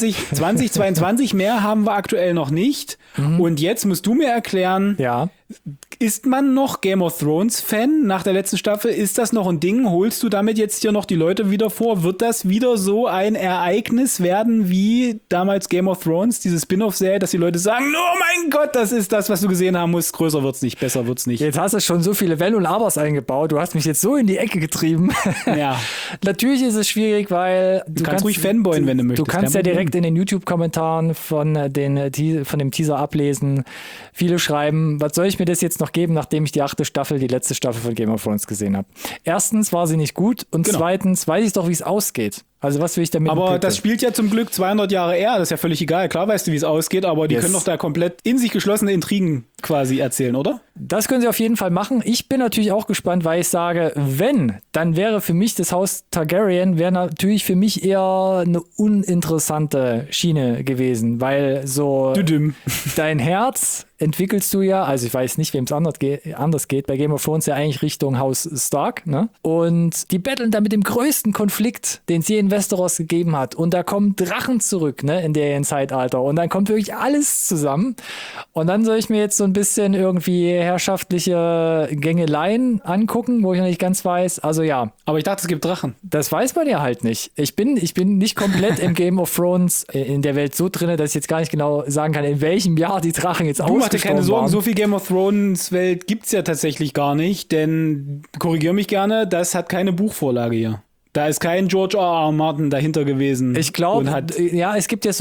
2022 mehr haben wir aktuell noch nicht. Und jetzt musst du mir erklären, ist man noch Game of Thrones Fan nach der letzten Staffel? Ist das noch ein Ding? Holst du damit jetzt hier noch die Leute wieder vor? Wird das wieder so ein Ereignis werden wie damals Game of Thrones, diese Spin-off-Serie, dass die Leute sagen, oh mein Gott, das ist das, was du gesehen haben musst. Größer wird's nicht, besser wird's nicht. Jetzt hast du schon so viele Wenn und Abers eingebaut. Du hast mich jetzt so in die Ecke getrieben. Ja. Natürlich ist es schwierig, weil du kannst ruhig fanboyen, wenn du möchtest. Du kannst ja direkt in den YouTube-Kommentaren von dem Teaser ablesen. Viele schreiben, was soll ich mir das jetzt noch geben, nachdem ich die letzte Staffel von Game of Thrones gesehen habe. Erstens war sie nicht gut und zweitens weiß ich doch, wie es ausgeht. Also was will ich damit? Aber das spielt ja zum Glück 200 Jahre eher, das ist ja völlig egal. Klar weißt du, wie es ausgeht, aber die können doch da komplett in sich geschlossene Intrigen quasi erzählen, oder? Das können sie auf jeden Fall machen. Ich bin natürlich auch gespannt, weil ich sage, dann wäre für mich das Haus Targaryen, wäre natürlich für mich eher eine uninteressante Schiene gewesen, weil so dein Herz entwickelst du ja, also ich weiß nicht, wem es anders geht, bei Game of Thrones ja eigentlich Richtung Haus Stark, ne? Und die battlen da mit dem größten Konflikt, den es je in Westeros gegeben hat. Und da kommen Drachen zurück, ne, in deren Zeitalter. Und dann kommt wirklich alles zusammen. Und dann soll ich mir jetzt so ein bisschen irgendwie herrschaftliche Gängeleien angucken, wo ich noch nicht ganz weiß. Also ja. Aber ich dachte, es gibt Drachen. Das weiß man ja halt nicht. Ich bin nicht komplett im Game of Thrones in der Welt so drin, dass ich jetzt gar nicht genau sagen kann, in welchem Jahr die Drachen jetzt ausgestorben waren. Mach dir keine Sorgen, so viel Game of Thrones Welt gibt's ja tatsächlich gar nicht, denn, korrigier mich gerne, das hat keine Buchvorlage hier. Da ist kein George R.R. Martin dahinter gewesen. Ich glaube, ja, es gibt ja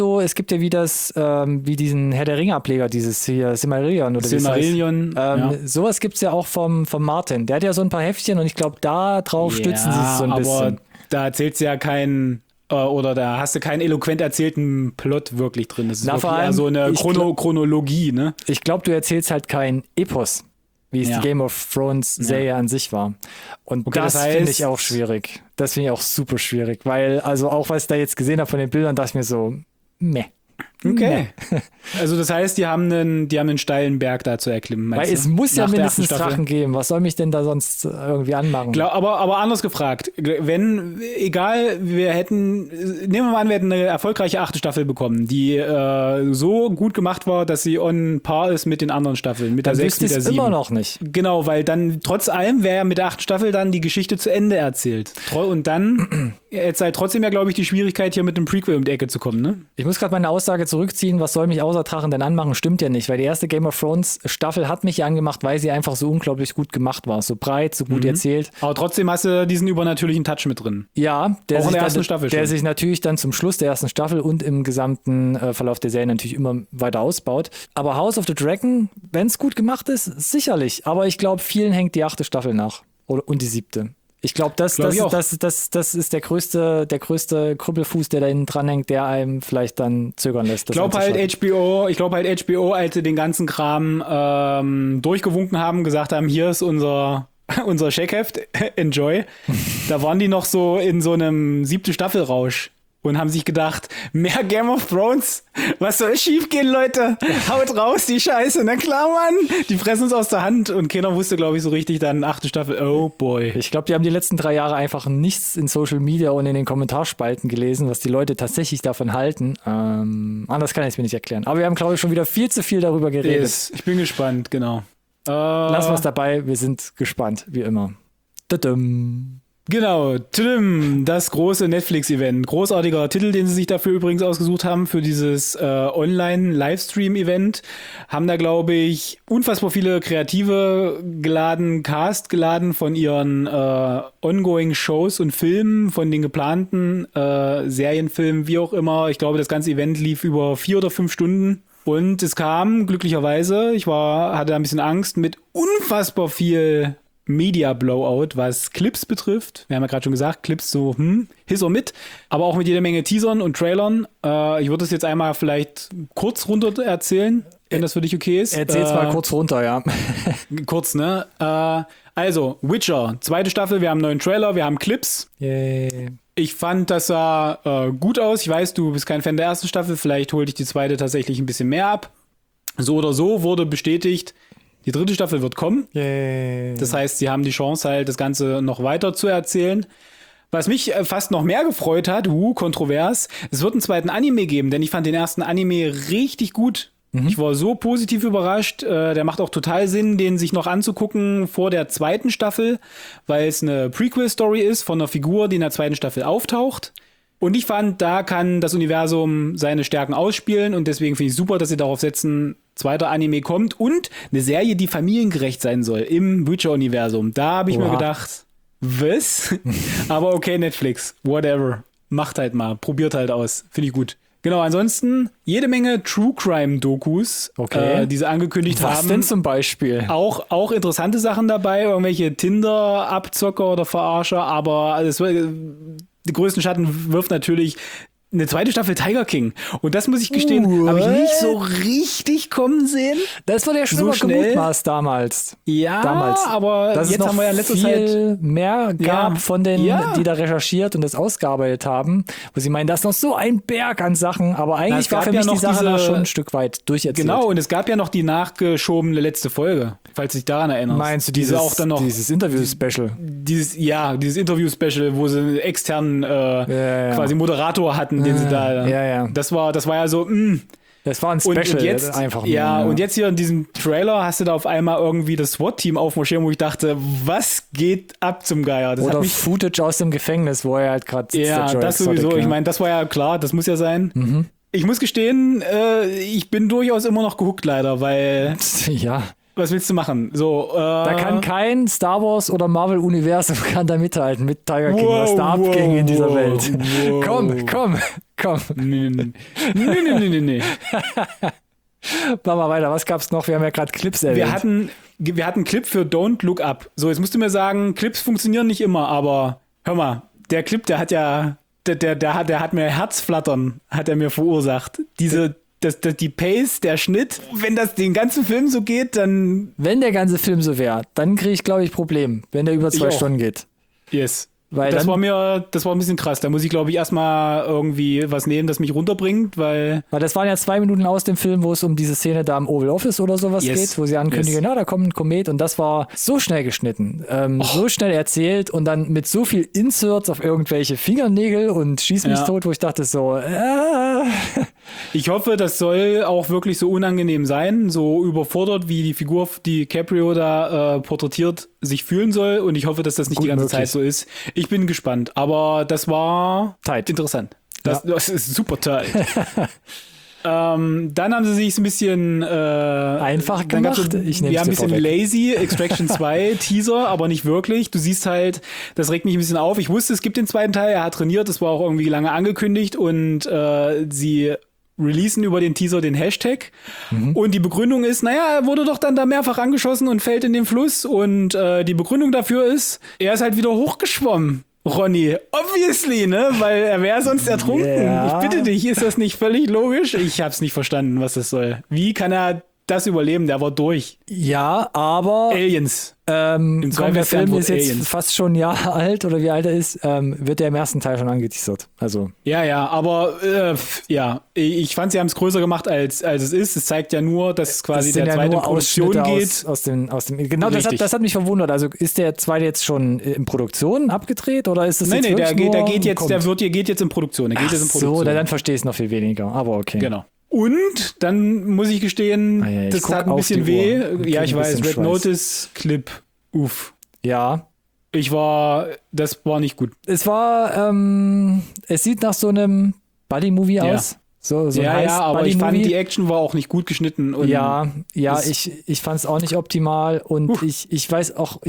wie diesen Herr der Ringe-Ableger, dieses hier, Silmarillion oder Silmarillion, sowas gibt's ja auch vom Martin. Der hat ja so ein paar Heftchen und ich glaube, da drauf stützen sie es so ein bisschen. da erzählst du ja keinen, oder da hast du keinen eloquent erzählten Plot wirklich drin. Das ist wirklich eher so eine Chronologie, ne? Ich glaube, du erzählst halt kein Epos, wie es die Game of Thrones Serie an sich war. Und okay, das finde ich auch schwierig. Das finde ich auch super schwierig, weil, also auch was ich da jetzt gesehen habe von den Bildern, dachte ich mir so, meh. Okay. Also das heißt, die haben einen steilen Berg da zu erklimmen. Weil es muss ja mindestens Drachen geben. Was soll mich denn da sonst irgendwie anmachen? Aber anders gefragt, nehmen wir mal an, wir hätten eine erfolgreiche 8. Staffel bekommen, die so gut gemacht war, dass sie on par ist mit den anderen Staffeln, mit der 6, mit der 7. Immer noch nicht. Genau, weil dann trotz allem wäre mit der 8. Staffel dann die Geschichte zu Ende erzählt. Und dann jetzt halt trotzdem ja, glaube ich, die Schwierigkeit, hier mit dem Prequel um die Ecke zu kommen, ne? Ich muss gerade meine Aussage zurückziehen, was soll mich außer Drachen denn anmachen, stimmt ja nicht, weil die erste Game of Thrones Staffel hat mich ja angemacht, weil sie einfach so unglaublich gut gemacht war, so breit, so gut erzählt. Aber trotzdem hast du diesen übernatürlichen Touch mit drin. Ja, der auch in der ersten Staffel der sich natürlich dann zum Schluss der ersten Staffel und im gesamten Verlauf der Serie natürlich immer weiter ausbaut. Aber House of the Dragon, wenn es gut gemacht ist, sicherlich. Aber ich glaube, vielen hängt die 8. Staffel nach. Und die 7. Ich glaube, das ist der größte Krüppelfuß, der da hinten dranhängt, der einem vielleicht dann zögern lässt. Ich glaube halt HBO, als sie den ganzen Kram durchgewunken haben, gesagt haben, hier ist unser Scheckheft, enjoy. Da waren die noch so in so einem 7. Staffelrausch. Und haben sich gedacht, mehr Game of Thrones? Was soll schief gehen, Leute? Haut raus, die Scheiße. Na klar, Mann. Die fressen uns aus der Hand. Und keiner wusste, glaube ich, so richtig dann 8. Staffel. Oh boy. Ich glaube, die haben die letzten 3 Jahre einfach nichts in Social Media und in den Kommentarspalten gelesen, was die Leute tatsächlich davon halten. Anders kann ich es mir nicht erklären. Aber wir haben, glaube ich, schon wieder viel zu viel darüber geredet. Yes. Ich bin gespannt, genau. Lassen wir es dabei. Wir sind gespannt, wie immer. Tudum. Genau, das große Netflix-Event. Großartiger Titel, den sie sich dafür übrigens ausgesucht haben, für dieses Online-Livestream-Event. Haben da, glaube ich, unfassbar viele Kreative Cast geladen von ihren Ongoing-Shows und Filmen, von den geplanten Serienfilmen, wie auch immer. Ich glaube, das ganze Event lief über 4 oder 5 Stunden. Und es kam, glücklicherweise, hatte ein bisschen Angst, mit unfassbar viel Media Blowout, was Clips betrifft. Wir haben ja gerade schon gesagt, Clips so, his or mit, aber auch mit jeder Menge Teasern und Trailern. Ich würde es jetzt einmal vielleicht kurz runter erzählen, wenn das für dich okay ist. Erzähl's mal kurz runter, ja. Kurz, ne? Also, Witcher, 2. Staffel, wir haben einen neuen Trailer, wir haben Clips. Yay. Ich fand, das sah gut aus. Ich weiß, du bist kein Fan der ersten Staffel, vielleicht holt dich die 2. tatsächlich ein bisschen mehr ab. So oder so wurde bestätigt, die 3. Staffel wird kommen. Yay. Das heißt, sie haben die Chance halt, das Ganze noch weiter zu erzählen. Was mich fast noch mehr gefreut hat, kontrovers, es wird einen 2. Anime geben, denn ich fand den ersten Anime richtig gut. Ich war so positiv überrascht. Der macht auch total Sinn, den sich noch anzugucken vor der 2. Staffel, weil es eine Prequel-Story ist von einer Figur, die in der 2. Staffel auftaucht. Und ich fand, da kann das Universum seine Stärken ausspielen und deswegen finde ich super, dass sie darauf setzen, 2. Anime kommt und eine Serie, die familiengerecht sein soll im Witcher-Universum. Da habe ich mir gedacht, was? Aber okay, Netflix, whatever. Macht halt mal, probiert halt aus. Finde ich gut. Genau, ansonsten jede Menge True-Crime-Dokus, die sie angekündigt haben. Was denn zum Beispiel? Auch interessante Sachen dabei, irgendwelche Tinder-Abzocker oder Verarscher, aber die größten Schatten wirft natürlich eine 2. Staffel Tiger King. Und das muss ich gestehen, habe ich nicht so richtig kommen sehen. Das war der schlimmer gemutmaßt damals. Ja, damals. Aber dass jetzt es noch haben wir ja in letzter viel Zeit mehr gab von denen, die da recherchiert und das ausgearbeitet haben. Wo sie meinen, das ist noch so ein Berg an Sachen, aber eigentlich war für mich die Sache schon ein Stück weit durcherzählt. Genau, und es gab ja noch die nachgeschobene letzte Folge, falls du dich daran erinnerst. Meinst du dieses Interview-Special? Dieses Interview-Special, wo sie einen externen quasi Moderator hatten, den sie da. Das war ja so, Das war ein Special, und jetzt, einfach nur. Ja, und jetzt hier in diesem Trailer hast du da auf einmal irgendwie das SWAT-Team aufmarschieren, wo ich dachte, was geht ab zum Geier? Das Oder hat mich Footage aus dem Gefängnis, wo er halt gerade sitzt. Ja, das sowieso. Ich meine, das war ja klar, das muss ja sein. Ich muss gestehen, ich bin durchaus immer noch gehuckt leider, weil... Ja. Was willst du machen? So, da kann kein Star Wars oder Marvel-Universum da mithalten mit Tiger King, was da abging in dieser Welt. Komm. Nee. Machen wir weiter. Was gab's noch? Wir haben ja gerade Clips erwähnt. Wir hatten einen Clip für Don't Look Up. So, jetzt musst du mir sagen, Clips funktionieren nicht immer, aber hör mal, der Clip, der hat mir Herzflattern, hat er mir verursacht. Die Pace, der Schnitt, wenn das den ganzen Film so geht, dann... Wenn der ganze Film so wäre, dann kriege ich, glaube ich, Problem, wenn der über 2 Stunden geht. Yes. Weil das war ein bisschen krass. Da muss ich, glaube ich, erstmal irgendwie was nehmen, das mich runterbringt, weil das waren ja 2 Minuten aus dem Film, wo es um diese Szene da im Oval Office oder sowas geht, wo sie ankündigen, da kommt ein Komet, und das war so schnell geschnitten, so schnell erzählt und dann mit so viel Inserts auf irgendwelche Fingernägel und schieß mich tot, wo ich dachte so, Ich hoffe, das soll auch wirklich so unangenehm sein, so überfordert, wie die Figur, die Caprio da porträtiert, sich fühlen soll, und ich hoffe, dass das nicht die ganze Zeit so ist. Ich bin gespannt, aber das war interessant. Das ist super tight. Dann haben sie sich ein bisschen einfach gemacht. Wir haben ein bisschen lazy, Extraction 2 Teaser, aber nicht wirklich. Du siehst halt, das regt mich ein bisschen auf. Ich wusste, es gibt den zweiten Teil, er hat trainiert, das war auch irgendwie lange angekündigt, und sie releasen über den Teaser den Hashtag. Und die Begründung ist, er wurde doch dann da mehrfach angeschossen und fällt in den Fluss, und die Begründung dafür ist, er ist halt wieder hochgeschwommen. Ronny, obviously, ne? Weil er wäre sonst ertrunken. Yeah. Ich bitte dich, ist das nicht völlig logisch? Ich hab's nicht verstanden, was das soll. Wie kann er das überleben? Der war durch. Ja, aber Aliens. Der Film ist jetzt fast schon ein Jahr alt, oder wie alt er ist, wird der im ersten Teil schon angeteasert. Also. Ja, aber ich fand, sie haben es größer gemacht, als es ist. Es zeigt ja nur, dass quasi der zweite in Produktion geht. Aus dem, genau, das hat mich verwundert. Also ist der zweite jetzt schon in Produktion abgedreht, oder ist das jetzt der geht jetzt in Produktion. So, dann verstehe ich es noch viel weniger, aber okay. Genau. Und dann muss ich gestehen, das tat ein bisschen weh. Ja, ich weiß, Red Notice Clip. Uff. Ja. Das war nicht gut. Es sieht nach so einem Buddy-Movie aus. So aber ich fand, die Action war auch nicht gut geschnitten. Und ich fand es auch nicht optimal, und ich weiß auch,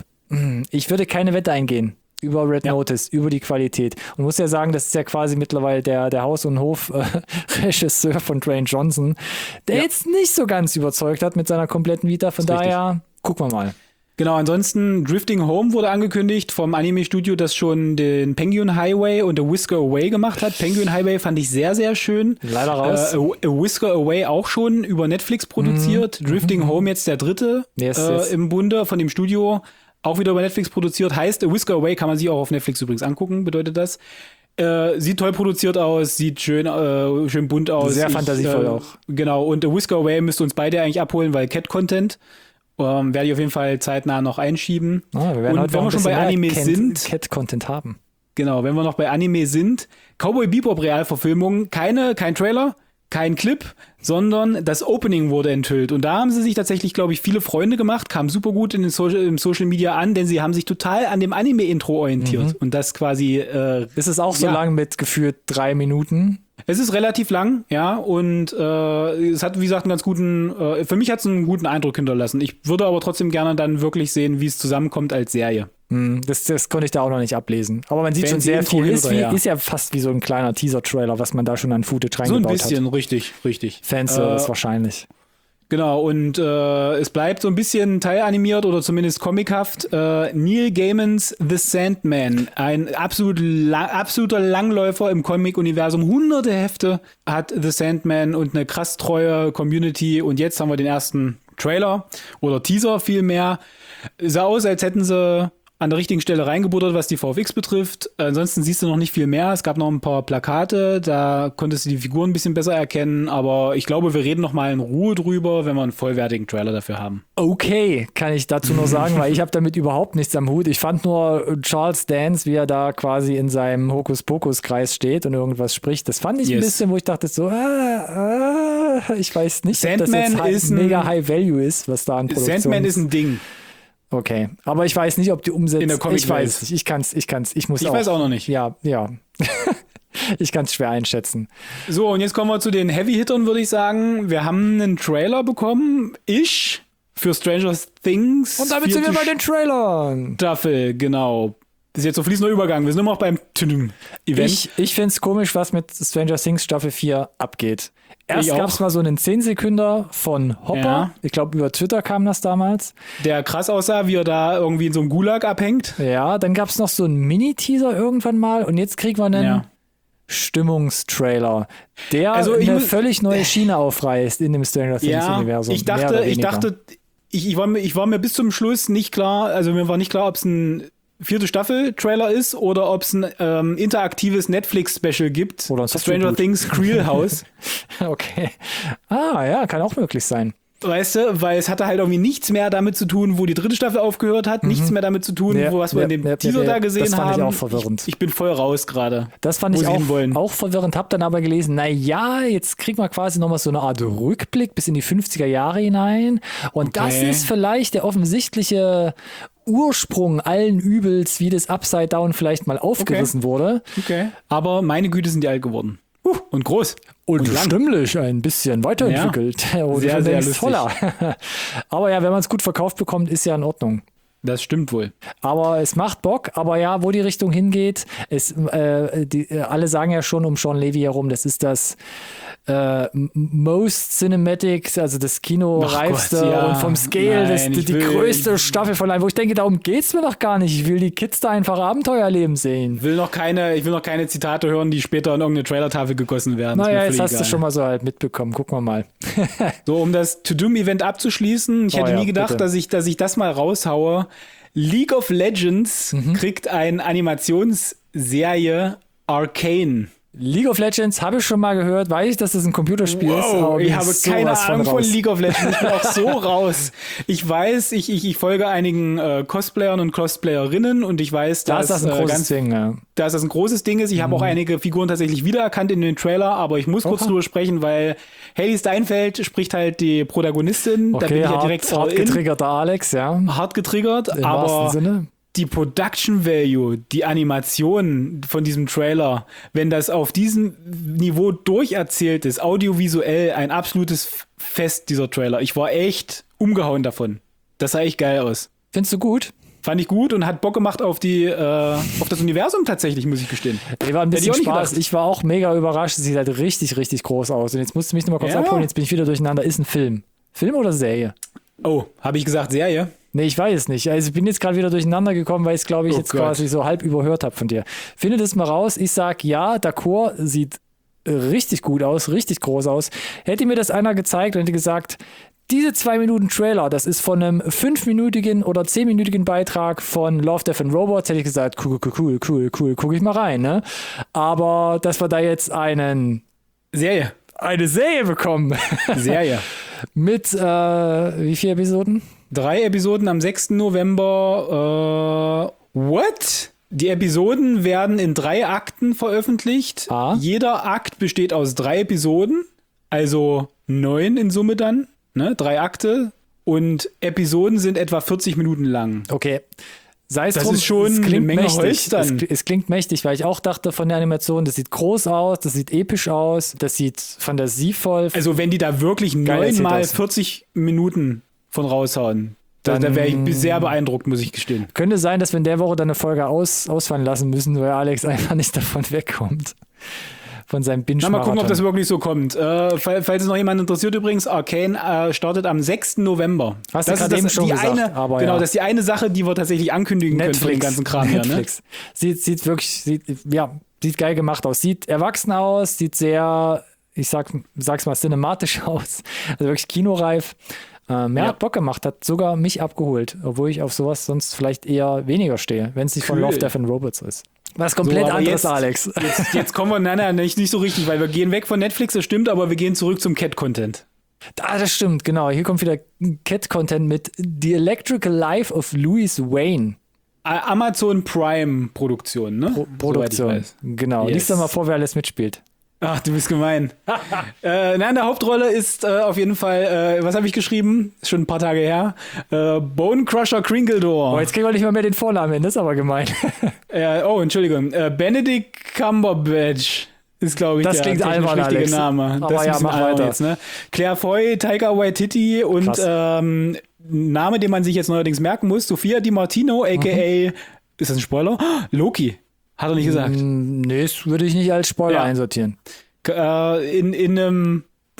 ich würde keine Wette eingehen über Red Notice, über die Qualität. Und muss ja sagen, das ist ja quasi mittlerweile der Haus- und Hof-Regisseur von Dwayne Johnson, der jetzt nicht so ganz überzeugt hat mit seiner kompletten Vita. Von daher, gucken wir mal. Genau, ansonsten Drifting Home wurde angekündigt vom Anime-Studio, das schon den Penguin Highway und A Whisker Away gemacht hat. Penguin Highway fand ich sehr, sehr schön. Leider raus. A Whisker Away auch schon über Netflix produziert. Drifting Home jetzt der dritte im Bunde von dem Studio. Auch wieder über Netflix produziert. Heißt, A Whisker Away kann man sich auch auf Netflix übrigens angucken, bedeutet das. Sieht toll produziert aus, sieht schön bunt aus. Sehr fantasievoll auch. Genau, und A Whisker Away müsste uns beide eigentlich abholen, weil Cat-Content. Werde ich auf jeden Fall zeitnah noch einschieben. Wir werden und wenn wir schon bei Anime sind, Cat-Content haben. Genau, wenn wir noch bei Anime sind, Cowboy Bebop Realverfilmung, kein Trailer, kein Clip, sondern das Opening wurde enthüllt. Und da haben sie sich tatsächlich, glaube ich, viele Freunde gemacht, kam super gut im Social Media an, denn sie haben sich total an dem Anime-Intro orientiert. Und das quasi... ist es auch so lang mit gefühlt 3 Minuten? Es ist relativ lang, ja, und es hat, wie gesagt, für mich hat es einen guten Eindruck hinterlassen. Ich würde aber trotzdem gerne dann wirklich sehen, wie es zusammenkommt als Serie. Das konnte ich da auch noch nicht ablesen. Aber man sieht schon sehr viel. Ist ja fast wie so ein kleiner Teaser-Trailer, was man da schon an Footage reingebaut hat. So ein bisschen, richtig. Fanservice wahrscheinlich. Genau, und es bleibt so ein bisschen teilanimiert oder zumindest comichaft. Neil Gaimans The Sandman, ein absoluter Langläufer im Comic-Universum. Hunderte Hefte hat The Sandman und eine krass treue Community. Und jetzt haben wir den ersten Trailer oder Teaser vielmehr. Sah aus, als hätten sie an der richtigen Stelle reingebuttert, was die VFX betrifft. Ansonsten siehst du noch nicht viel mehr. Es gab noch ein paar Plakate, da konntest du die Figuren ein bisschen besser erkennen, aber ich glaube, wir reden noch mal in Ruhe drüber, wenn wir einen vollwertigen Trailer dafür haben. Okay, kann ich dazu nur sagen, weil ich habe damit überhaupt nichts am Hut. Ich fand nur Charles Dance, wie er da quasi in seinem Hokuspokus-Kreis steht und irgendwas spricht. Das fand ich ein bisschen, wo ich dachte so, ich weiß nicht, Sandman, ob das jetzt mega High Value ist, was da an Produktion Sandman ist ein Ding. Okay, aber ich weiß nicht, ob die Umsetzung... In der Comic ich weiß nicht, ich weiß auch noch nicht. Ja. Ich kann es schwer einschätzen. So, und jetzt kommen wir zu den Heavy-Hittern, würde ich sagen. Wir haben einen Trailer bekommen, für Stranger Things. Und damit sind wir bei den Trailern. Staffel, genau. Das ist jetzt so fließender Übergang. Wir sind immer noch beim Event. Ich finde es komisch, was mit Stranger Things Staffel 4 abgeht. Erst Ich gab es auch. mal so einen 10-Sekünder von Hopper. Ja. Ich glaube, über Twitter kam das damals. Der krass aussah, wie er da irgendwie in so einem Gulag abhängt. Ja, dann gab es noch so einen Mini-Teaser irgendwann mal und jetzt kriegen wir einen Ja. Stimmungstrailer, der Also ich eine muss- völlig neue Schiene aufreißt in dem Stranger Things-Universum. ich mehr oder dachte, weniger. ich war mir bis zum Schluss nicht klar, also mir war nicht klar, ob es ein 4. Staffel-Trailer ist oder ob es ein interaktives Netflix-Special gibt. Oder ein Stranger Software-Boot. Things Creel House. Okay. Ah, ja, kann auch möglich sein. Weißt du, weil es hatte halt irgendwie nichts mehr damit zu tun, wo die 3. Staffel aufgehört hat, nichts mehr damit zu tun, Ja, was wir in dem ja, Teaser ja, da gesehen das fand ich haben. auch verwirrend. Ich bin voll raus gerade. Das fand Wo ich sie hinwollen. auch verwirrend, hab dann aber gelesen, naja, jetzt kriegt man quasi nochmal so eine Art Rückblick bis in die 50er Jahre hinein und das Okay. ist vielleicht der offensichtliche Ursprung allen Übels, wie das Upside Down vielleicht mal aufgerissen wurde. Okay. Aber meine Güte sind die alt geworden. Und groß. Und lang. stimmlich ein bisschen weiterentwickelt. Oder Sehr, schon sehr längst lustig. voller. Aber ja, wenn man es gut verkauft bekommt, ist ja in Ordnung. Das stimmt wohl. Aber es macht Bock. Aber ja, wo die Richtung hingeht, alle sagen ja schon um Sean Levy herum, das ist das Most Cinematic, also das Kinoreifste Ach Gott, ja. und vom Scale Nein, die ich will- größte Staffel von allen, wo ich denke, darum geht's mir doch gar nicht. Ich will die Kids da einfach Abenteuer leben sehen. Ich will noch keine Zitate hören, die später in irgendeine Trailertafel gegossen werden. Ist mir Naja, jetzt völlig hast du egal. schon mal so halt mitbekommen. Gucken wir mal. So, um das To-Doom-Event abzuschließen, ich Oh hätte ja, nie gedacht, bitte. dass ich das mal raushaue. League of Legends Mhm. kriegt eine Animationsserie Arcane. League of Legends habe ich schon mal gehört, weiß ich, dass das ein Computerspiel ist. Wow, aber ich bin habe sowas keine Ahnung von raus. League of Legends. Ich bin auch so raus. Ich weiß, ich folge einigen Cosplayern und Cosplayerinnen und ich weiß, Da dass ist das ein großes Ding, ja. dass das ein großes Ding ist. Ich habe auch einige Figuren tatsächlich wiedererkannt in den Trailer, aber ich muss kurz Oha. drüber sprechen, weil Haley Steinfeld spricht halt die Protagonistin. Da bin Okay, ich ja direkt hart all in. getriggerter Alex, ja. Hart getriggert, Im aber wahrsten Sinne. die Production Value, die Animation von diesem Trailer, wenn das auf diesem Niveau durcherzählt ist, audiovisuell ein absolutes Fest, dieser Trailer. Ich war echt umgehauen davon. Das sah echt geil aus. Findest du gut? Fand ich gut und hat Bock gemacht auf das Universum tatsächlich, muss ich gestehen. Ich war ein Hätte ich bisschen auch nicht Spaß. gedacht. Ich war auch mega überrascht. Es sieht halt richtig, richtig groß aus. Und jetzt musst du mich nochmal kurz Ja. abholen. Jetzt bin ich wieder durcheinander. Ist ein Film. Film oder Serie? Oh, habe ich gesagt Serie? Nee, ich weiß es nicht. Also ich bin jetzt gerade wieder durcheinander gekommen, weil ich es, glaube ich, Oh jetzt Gott. quasi so halb überhört habe von dir. Finde das mal raus. Ich sag ja, d'accord, sieht richtig gut aus, richtig groß aus. Hätte mir das einer gezeigt und hätte gesagt, diese 2 Minuten Trailer, das ist von einem 5-minütigen oder 10-minütigen Beitrag von Love, Death and Robots, hätte ich gesagt, cool, gucke ich mal rein, ne? Aber dass wir da jetzt eine Serie. Serie bekommen Serie. mit, wie viele Episoden? 3 Episoden am 6. November. What? Die Episoden werden in 3 Akten veröffentlicht. Ah. Jeder Akt besteht aus 3 Episoden, also 9 in Summe dann. Ne? 3 Akte. Und Episoden sind etwa 40 Minuten lang. Okay. Sei es Das drum, ist schon es klingt eine Menge mächtig. Holz dann. Es klingt mächtig, weil ich auch dachte von der Animation, das sieht groß aus, das sieht episch aus, das sieht fantasievoll. Also wenn die da wirklich Geil 9 erzählt mal aus. 40 Minuten von raushauen, da Dann- wäre ich sehr beeindruckt, muss ich gestehen. Könnte sein, dass wir in der Woche dann eine Folge ausfallen lassen müssen, weil Alex einfach nicht davon wegkommt. Von seinem binge Na, mal gucken, ob das wirklich so kommt. Falls es noch jemand interessiert übrigens, Arcane startet am 6. November. Hast du das gerade ist eben schon die gesagt, eine, aber genau, ja. das ist die eine Sache, die wir tatsächlich ankündigen können für den ganzen Kram hier. Ne? Netflix. Sieht geil gemacht aus. Sieht erwachsen aus, sieht sehr, sag's mal, cinematisch aus. Also wirklich kinoreif. Hat Bock gemacht, hat sogar mich abgeholt, obwohl ich auf sowas sonst vielleicht eher weniger stehe, wenn es nicht von Cool. Love, Death and Robots ist. Was komplett aber anderes, jetzt- Alex. Jetzt kommen wir, nicht so richtig, weil wir gehen weg von Netflix, das stimmt, aber wir gehen zurück zum Cat-Content. Das stimmt, genau. Hier kommt wieder Cat-Content mit The Electrical Life of Louis Wayne. Amazon Prime Produktion, ne? Produktion. Soweit ich weiß. Genau. Yes. Lies doch mal vor, wer alles mitspielt. Ach, du bist gemein. Nein, in der Hauptrolle ist auf jeden Fall, was habe ich geschrieben? Ist schon ein paar Tage her. Bone Crusher Kringledor. Oh, jetzt kriegen wir nicht mal mehr den Vornamen hin, das ist aber gemein. Entschuldigung. Benedict Cumberbatch ist, glaube ich, Das der klingt technisch albern, richtige Alex. Name. Aber Das ist ja, ein bisschen mach albern weiter. jetzt, ne? Claire Foy, Taika Waititi und Krass. Name, den man sich jetzt neuerdings merken muss, Sophia Di Martino, a.k.a. Ist das ein Spoiler? Loki. Hat er nicht gesagt. Nee, das würde ich nicht als Spoiler Ja. einsortieren. In einem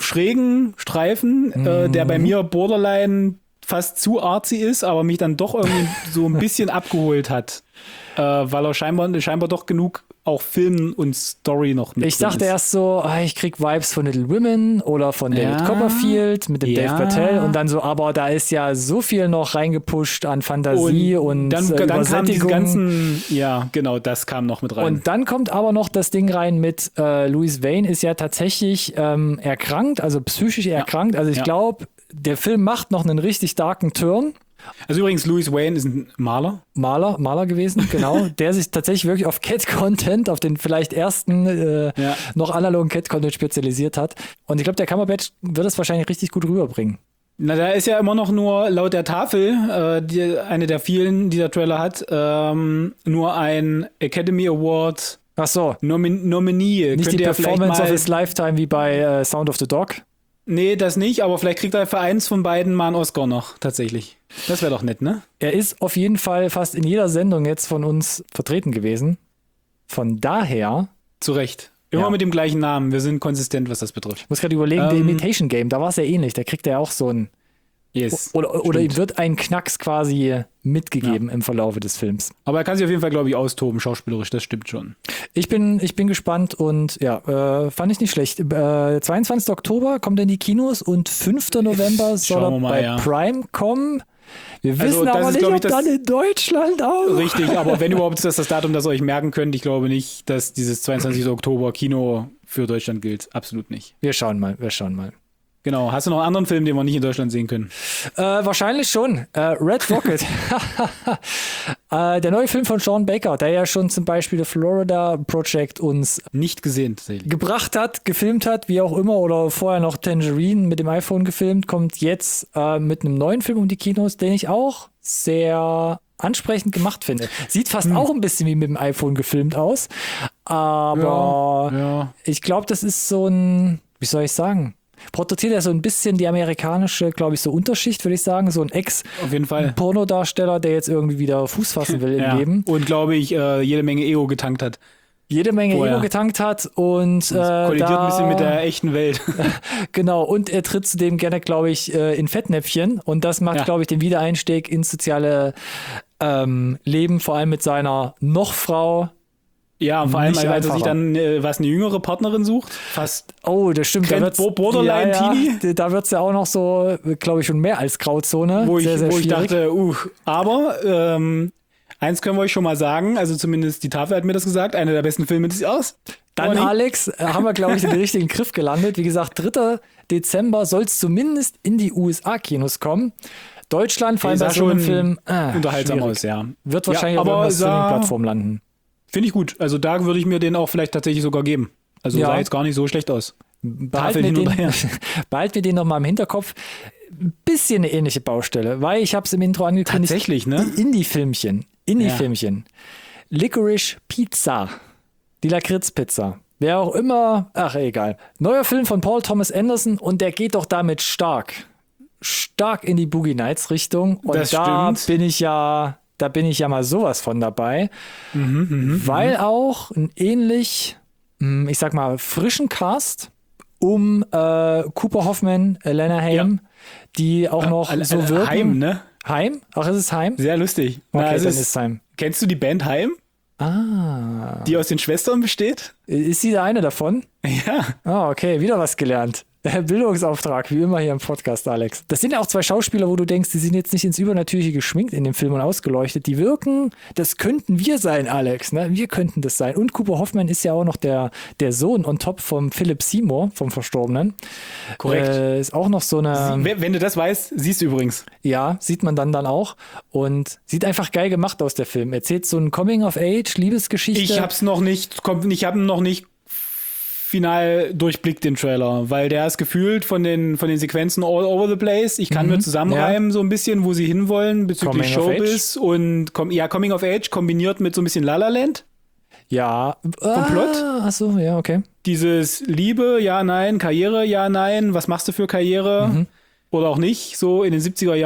schrägen Streifen, der bei mir borderline fast zu artsy ist, aber mich dann doch irgendwie so ein bisschen abgeholt hat, weil er scheinbar doch genug auch Film und Story noch mit Ich dachte ist. erst so, ich krieg Vibes von Little Women oder von David Copperfield mit dem Dave Patel und dann so, aber da ist ja so viel noch reingepusht an Fantasie und dann kam diese Übersättigung. ja, genau, das kam noch mit rein. Und dann kommt aber noch das Ding rein mit Louis Vane ist ja tatsächlich erkrankt, also psychisch erkrankt. Also ich glaube, der Film macht noch einen richtig darken Turn. Also übrigens, Louis Vane ist ein Maler. Maler gewesen, genau, der sich tatsächlich wirklich auf Cat-Content, auf den vielleicht ersten noch analogen Cat-Content spezialisiert hat. Und ich glaube, der Cumberbatch wird es wahrscheinlich richtig gut rüberbringen. Na, da ist ja immer noch nur laut der Tafel, eine der vielen, die der Trailer hat, nur ein Academy Award Ach so, Nominee. nicht die Könnte er vielleicht Performance mal, of his Lifetime wie bei Sound of the Dog. Nee, das nicht, aber vielleicht kriegt er für eins von beiden mal einen Oscar noch, tatsächlich. Das wäre doch nett, ne? Er ist auf jeden Fall fast in jeder Sendung jetzt von uns vertreten gewesen. Von daher, Zu Recht. Immer Ja. mit dem gleichen Namen. Wir sind konsistent, was das betrifft. ich muss gerade überlegen, The Imitation Game, da war es ja ähnlich. Da kriegt er auch so ein, Yes. oder ihm wird ein Knacks quasi mitgegeben im Verlaufe des Films. Aber er kann sich auf jeden Fall, glaube ich, austoben, schauspielerisch, das stimmt schon. Ich bin gespannt und ja, fand ich nicht schlecht. 22. Oktober kommt er in die Kinos und 5. November soll Schauen wir er mal, bei ja. Prime kommen. Wir Also, wissen das aber ist, nicht, glaub ich, ob das- dann in Deutschland auch. Richtig, aber wenn überhaupt ist das Datum, das ihr euch merken könnt, ich glaube nicht, dass dieses 22. Oktober Kino für Deutschland gilt. Absolut nicht. Wir schauen mal. Genau. Hast du noch einen anderen Film, den wir nicht in Deutschland sehen können? Wahrscheinlich schon. Red Rocket. Der neue Film von Sean Baker, der ja schon zum Beispiel The Florida Project uns Nicht gesehen, tatsächlich. gebracht hat, gefilmt hat, wie auch immer, oder vorher noch Tangerine mit dem iPhone gefilmt, kommt jetzt mit einem neuen Film um die Kinos, den ich auch sehr ansprechend gemacht finde. Sieht fast auch ein bisschen wie mit dem iPhone gefilmt aus, aber Ja. ich glaube, das ist so ein, wie soll ich sagen, porträtiert ja so ein bisschen die amerikanische, glaube ich, so Unterschicht, würde ich sagen, so ein Auf jeden Fall. Ex-Pornodarsteller, der jetzt irgendwie wieder Fuß fassen will im Leben. Und glaube ich, jede Menge Ego getankt hat. Jede Menge Vorher. Ego getankt hat und Kollidiert ein bisschen mit der echten Welt. Genau, und er tritt zudem gerne, glaube ich, in Fettnäpfchen und das macht, Ja. glaube ich, den Wiedereinstieg ins soziale Leben, vor allem mit seiner Nochfrau. Ja, und vor allem, Nicht als er sich einfacher. dann eine jüngere Partnerin sucht. Fast. Oh, das stimmt. Da wird's- Borderline-Teenie? Da wird es ja auch noch so, glaube ich, schon mehr als Grauzone. Wo ich schwierig. dachte, aber eins können wir euch schon mal sagen, also zumindest die Tafel hat mir das gesagt, einer der besten Filme des Jahres. Dann, Bonnie. Alex, haben wir, glaube ich, den richtigen Griff gelandet. Wie gesagt, 3. Dezember soll es zumindest in die USA-Kinos kommen. Deutschland, vor allem bei Sah so einem schon Film, unterhaltsam schwierig. aus, ja. Wird wahrscheinlich auf aber irgendeiner sah- Streaming-Plattform landen. Finde ich gut. Also da würde ich mir den auch vielleicht tatsächlich sogar geben. Also Ja. sah jetzt gar nicht so schlecht aus. Behalten Tafel wir, hin und den, her. behalten wir den nochmal im Hinterkopf. Ein bisschen eine ähnliche Baustelle, weil ich habe es im Intro angekündigt. Tatsächlich, ne? Die Indie-Filmchen. Licorice Pizza. Die Lakritz-Pizza. Wer auch immer, ach egal. Neuer Film von Paul Thomas Anderson und der geht doch damit stark in die Boogie Nights Richtung. Und Das da stimmt. bin ich ja mal sowas von dabei. Weil auch ein ähnlich, ich sag mal, frischen Cast um Cooper Hoffman, Lena Heim, die auch noch so wirken. Heim, ne? Heim? Ach, ist es Heim? Sehr lustig. Okay, es dann ist es Heim. Kennst du die Band Heim? Die aus den Schwestern besteht? Ist sie der eine davon? Ja. Ah, okay, wieder was gelernt. Bildungsauftrag, wie immer hier im Podcast, Alex. Das sind ja auch zwei Schauspieler, wo du denkst, die sind jetzt nicht ins Übernatürliche geschminkt in dem Film und ausgeleuchtet. Die wirken, das könnten wir sein, Alex. Ne? Wir könnten das sein. Und Cooper Hoffman ist ja auch noch der Sohn on top vom Philip Seymour, vom Verstorbenen. Korrekt. Ist auch noch so eine... Wenn du das weißt, siehst du übrigens. Ja, sieht man dann auch. Und sieht einfach geil gemacht aus, der Film. Erzählt so ein Coming-of-Age, Liebesgeschichte. Ich habe ihn noch nicht final durchblickt, den Trailer, weil der ist gefühlt von den Sequenzen all over the place. Ich kann mir zusammenreimen so ein bisschen, wo sie hinwollen bezüglich Coming of Showbiz und Coming of Age kombiniert mit so ein bisschen La La Land. Ja. Plot? Achso, ja, okay. Dieses Liebe, ja, nein, Karriere, ja, nein, was machst du für Karriere? Oder auch nicht, so in den 70er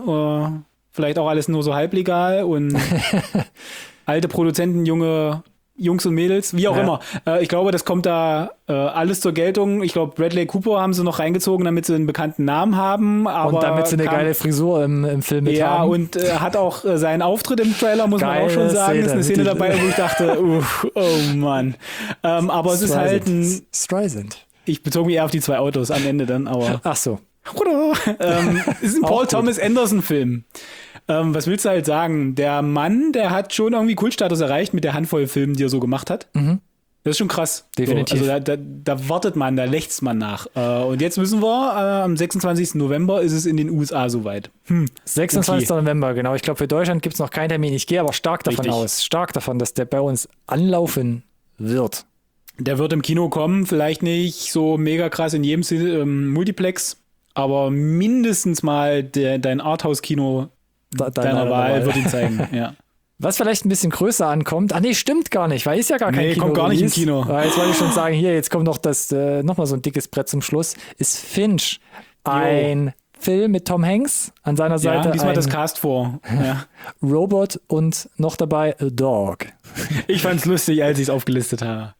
Jahren. Vielleicht auch alles nur so halblegal und alte Produzenten, junge Jungs und Mädels, wie auch immer. Ich glaube, das kommt da alles zur Geltung. Ich glaube, Bradley Cooper haben sie noch reingezogen, damit sie einen bekannten Namen haben. Aber und damit sie eine geile Frisur im Film mit haben. Ja, und hat auch seinen Auftritt im Trailer, muss man auch schon sagen. Ist eine Szene dabei, wo ich dachte, oh Mann. Aber es ist halt ein... Streisand. Ich bezog mich eher auf die 2 Autos am Ende dann, aber... Ach so. Ist ein Paul Thomas Anderson-Film. Was willst du halt sagen? Der Mann, der hat schon irgendwie Kultstatus erreicht mit der Handvoll Filmen, die er so gemacht hat. Mhm. Das ist schon krass. Definitiv. So, also da wartet man, da lechzt man nach. Und jetzt müssen wir, am 26. November ist es in den USA soweit. 26. November, genau. Ich glaube, für Deutschland gibt es noch keinen Termin. Ich gehe aber stark davon aus, dass der bei uns anlaufen wird. Der wird im Kino kommen, vielleicht nicht so mega krass in jedem Multiplex, aber mindestens mal dein Arthouse-Kino deiner Wahl wird ihn zeigen, ja. Was vielleicht ein bisschen größer ankommt, nee, stimmt gar nicht, weil ist ja gar kein Kino. Kommt gar nicht im Kino. Jetzt wollte ich schon sagen, hier, jetzt kommt noch nochmal so ein dickes Brett zum Schluss, ist Finch. Ein Film mit Tom Hanks an seiner Seite. Ja, diesmal das Cast vor. Ja. Robot und noch dabei A Dog. Ich fand's lustig, als ich es aufgelistet habe.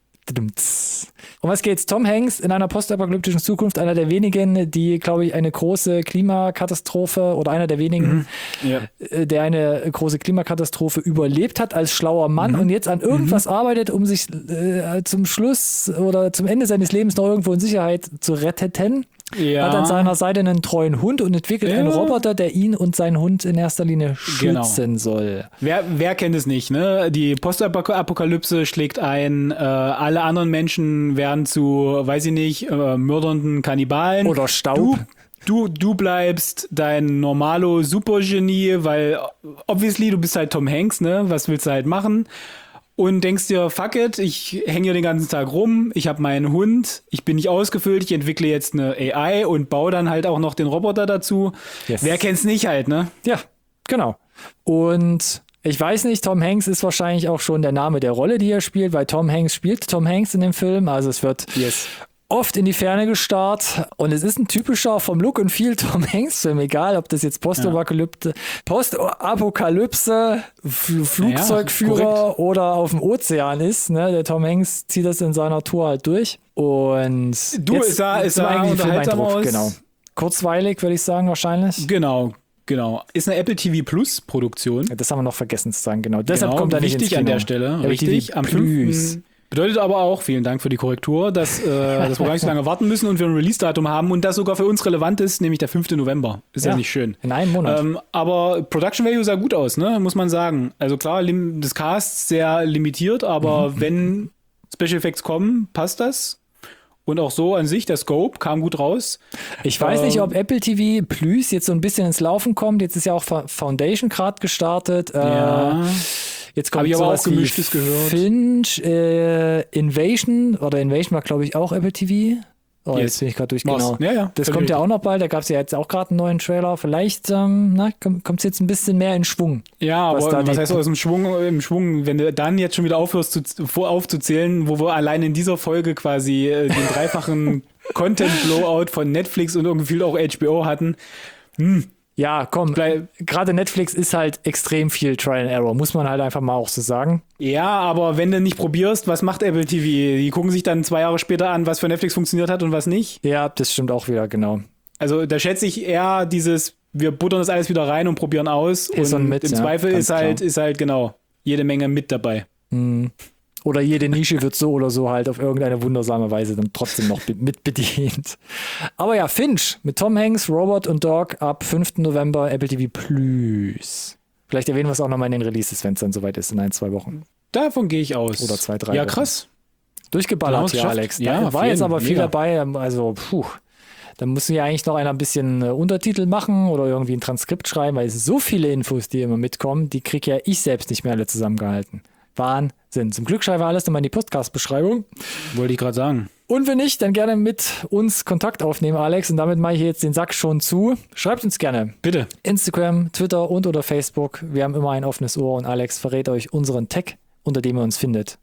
Um was geht's? Tom Hanks in einer postapokalyptischen Zukunft, einer der wenigen, die, glaube ich, eine große Klimakatastrophe oder einer der wenigen, der eine große Klimakatastrophe überlebt hat als schlauer Mann und jetzt an irgendwas arbeitet, um sich zum Schluss oder zum Ende seines Lebens noch irgendwo in Sicherheit zu retten. Ja. Hat an seiner Seite einen treuen Hund und entwickelt einen Roboter, der ihn und seinen Hund in erster Linie schützen soll. Wer kennt es nicht, ne? Die Postapokalypse schlägt ein, alle anderen Menschen werden zu, weiß ich nicht, mördernden Kannibalen. Oder Staub. Du bleibst dein normalo Supergenie, weil obviously du bist halt Tom Hanks, ne? Was willst du halt machen? Und denkst dir, fuck it, ich hänge hier den ganzen Tag rum, ich habe meinen Hund, ich bin nicht ausgefüllt, ich entwickle jetzt eine AI und baue dann halt auch noch den Roboter dazu. Yes. Wer kennt's nicht halt, ne? Ja, genau. Und ich weiß nicht, Tom Hanks ist wahrscheinlich auch schon der Name der Rolle, die er spielt, weil Tom Hanks spielt Tom Hanks in dem Film, also es wird oft in die Ferne gestarrt und es ist ein typischer vom Look und Feel Tom Hanks Film, egal ob das jetzt Postapokalypse, Flugzeugführer oder auf dem Ozean ist, ne? Der Tom Hanks zieht das in seiner Tour halt durch und ist da unterhaltsam aus. Genau. Kurzweilig, würde ich sagen, wahrscheinlich. Genau. Ist eine Apple TV Plus Produktion. Das haben wir noch vergessen zu sagen, genau. Deshalb kommt er nicht ins Kino. An der Stelle. Richtig, am 5. Bedeutet aber auch, vielen Dank für die Korrektur, dass wir gar nicht so lange warten müssen und wir ein Release-Datum haben und das sogar für uns relevant ist, nämlich der 5. November. Ist ja nicht schön. In einem Monat. Aber Production Value sah gut aus, ne? Muss man sagen. Also klar, das Cast sehr limitiert, aber wenn Special Effects kommen, passt das. Und auch so an sich, der Scope kam gut raus. Ich weiß nicht, ob Apple TV Plus jetzt so ein bisschen ins Laufen kommt. Jetzt ist ja auch Foundation gerade gestartet. Jetzt kommt ich aber auch Gemischtes gehört. Finch, Invasion war, glaube ich, auch Apple TV. Jetzt bin ich gerade durch, genau. Das kommt ja auch noch bald, da gab es ja jetzt auch gerade einen neuen Trailer. Vielleicht kommt es jetzt ein bisschen mehr in Schwung. Ja, aber was heißt aus dem Schwung, wenn du dann jetzt schon wieder aufhörst aufzuzählen, wo wir allein in dieser Folge quasi den dreifachen Content-Blowout von Netflix und irgendwie auch HBO hatten. Ja, komm, gerade Netflix ist halt extrem viel Trial and Error, muss man halt einfach mal auch so sagen. Ja, aber wenn du nicht probierst, was macht Apple TV? Die gucken sich dann 2 Jahre später an, was für Netflix funktioniert hat und was nicht. Ja, das stimmt auch wieder, genau. Also da schätze ich eher wir buttern das alles wieder rein und probieren aus. Und im Zweifel ist halt genau jede Menge mit dabei. Oder jede Nische wird so oder so halt auf irgendeine wundersame Weise dann trotzdem noch mit bedient. Aber ja, Finch mit Tom Hanks, Robot und Dog ab 5. November Apple TV Plus. Vielleicht erwähnen wir es auch nochmal in den Releases, wenn es dann soweit ist, in 1-2 Wochen. Davon gehe ich aus. Oder 2-3 Wochen. Ja, krass. Durchgeballert hier, Alex. Da war jetzt aber viel dabei. Also, da muss ja eigentlich noch einer ein bisschen Untertitel machen oder irgendwie ein Transkript schreiben, weil es so viele Infos, die immer mitkommen, die kriege ja ich selbst nicht mehr alle zusammengehalten. Wahnsinn. Zum Glück schreiben wir alles nochmal in die Podcast-Beschreibung. Wollte ich gerade sagen. Und wenn nicht, dann gerne mit uns Kontakt aufnehmen, Alex. Und damit mache ich jetzt den Sack schon zu. Schreibt uns gerne. Bitte. Instagram, Twitter und oder Facebook. Wir haben immer ein offenes Ohr und Alex verrät euch unseren Tag, unter dem ihr uns findet.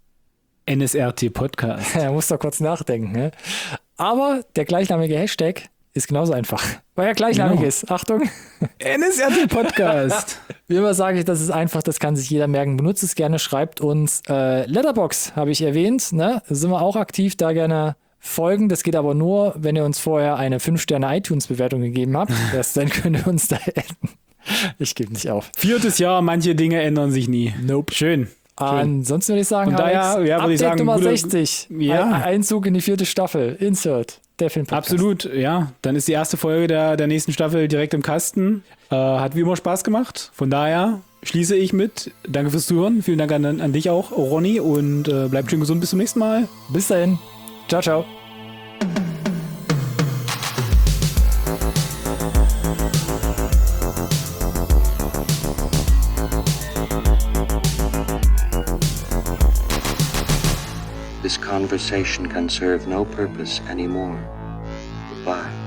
NSRT Podcast. Er muss da kurz nachdenken. Ne? Aber der gleichnamige Hashtag ist genauso einfach. Weil er gleichnamig ist. Achtung. NSRT Podcast. Wie immer sage ich, das ist einfach, das kann sich jeder merken. Benutzt es gerne, schreibt uns. Letterboxd habe ich erwähnt, ne? Sind wir auch aktiv, da gerne folgen. Das geht aber nur, wenn ihr uns vorher eine 5-Sterne-iTunes-Bewertung gegeben habt. Erst dann könnt ihr uns da adden. Ich gebe nicht auf. 4. Jahr, manche Dinge ändern sich nie. Nope. Schön. Ansonsten würde ich sagen, Von daher, Alex, ja, würde ich sagen, Nummer guter- 60. Ja. Einzug in die 4. Staffel. Insert. Der Filmpodcast. Absolut, ja. Dann ist die erste Folge der nächsten Staffel direkt im Kasten. Hat wie immer Spaß gemacht. Von daher schließe ich mit. Danke fürs Zuhören. Vielen Dank an dich auch, Ronny. Und bleibt schön gesund. Bis zum nächsten Mal. Bis dahin. Ciao, ciao. This conversation can serve no purpose anymore. Goodbye.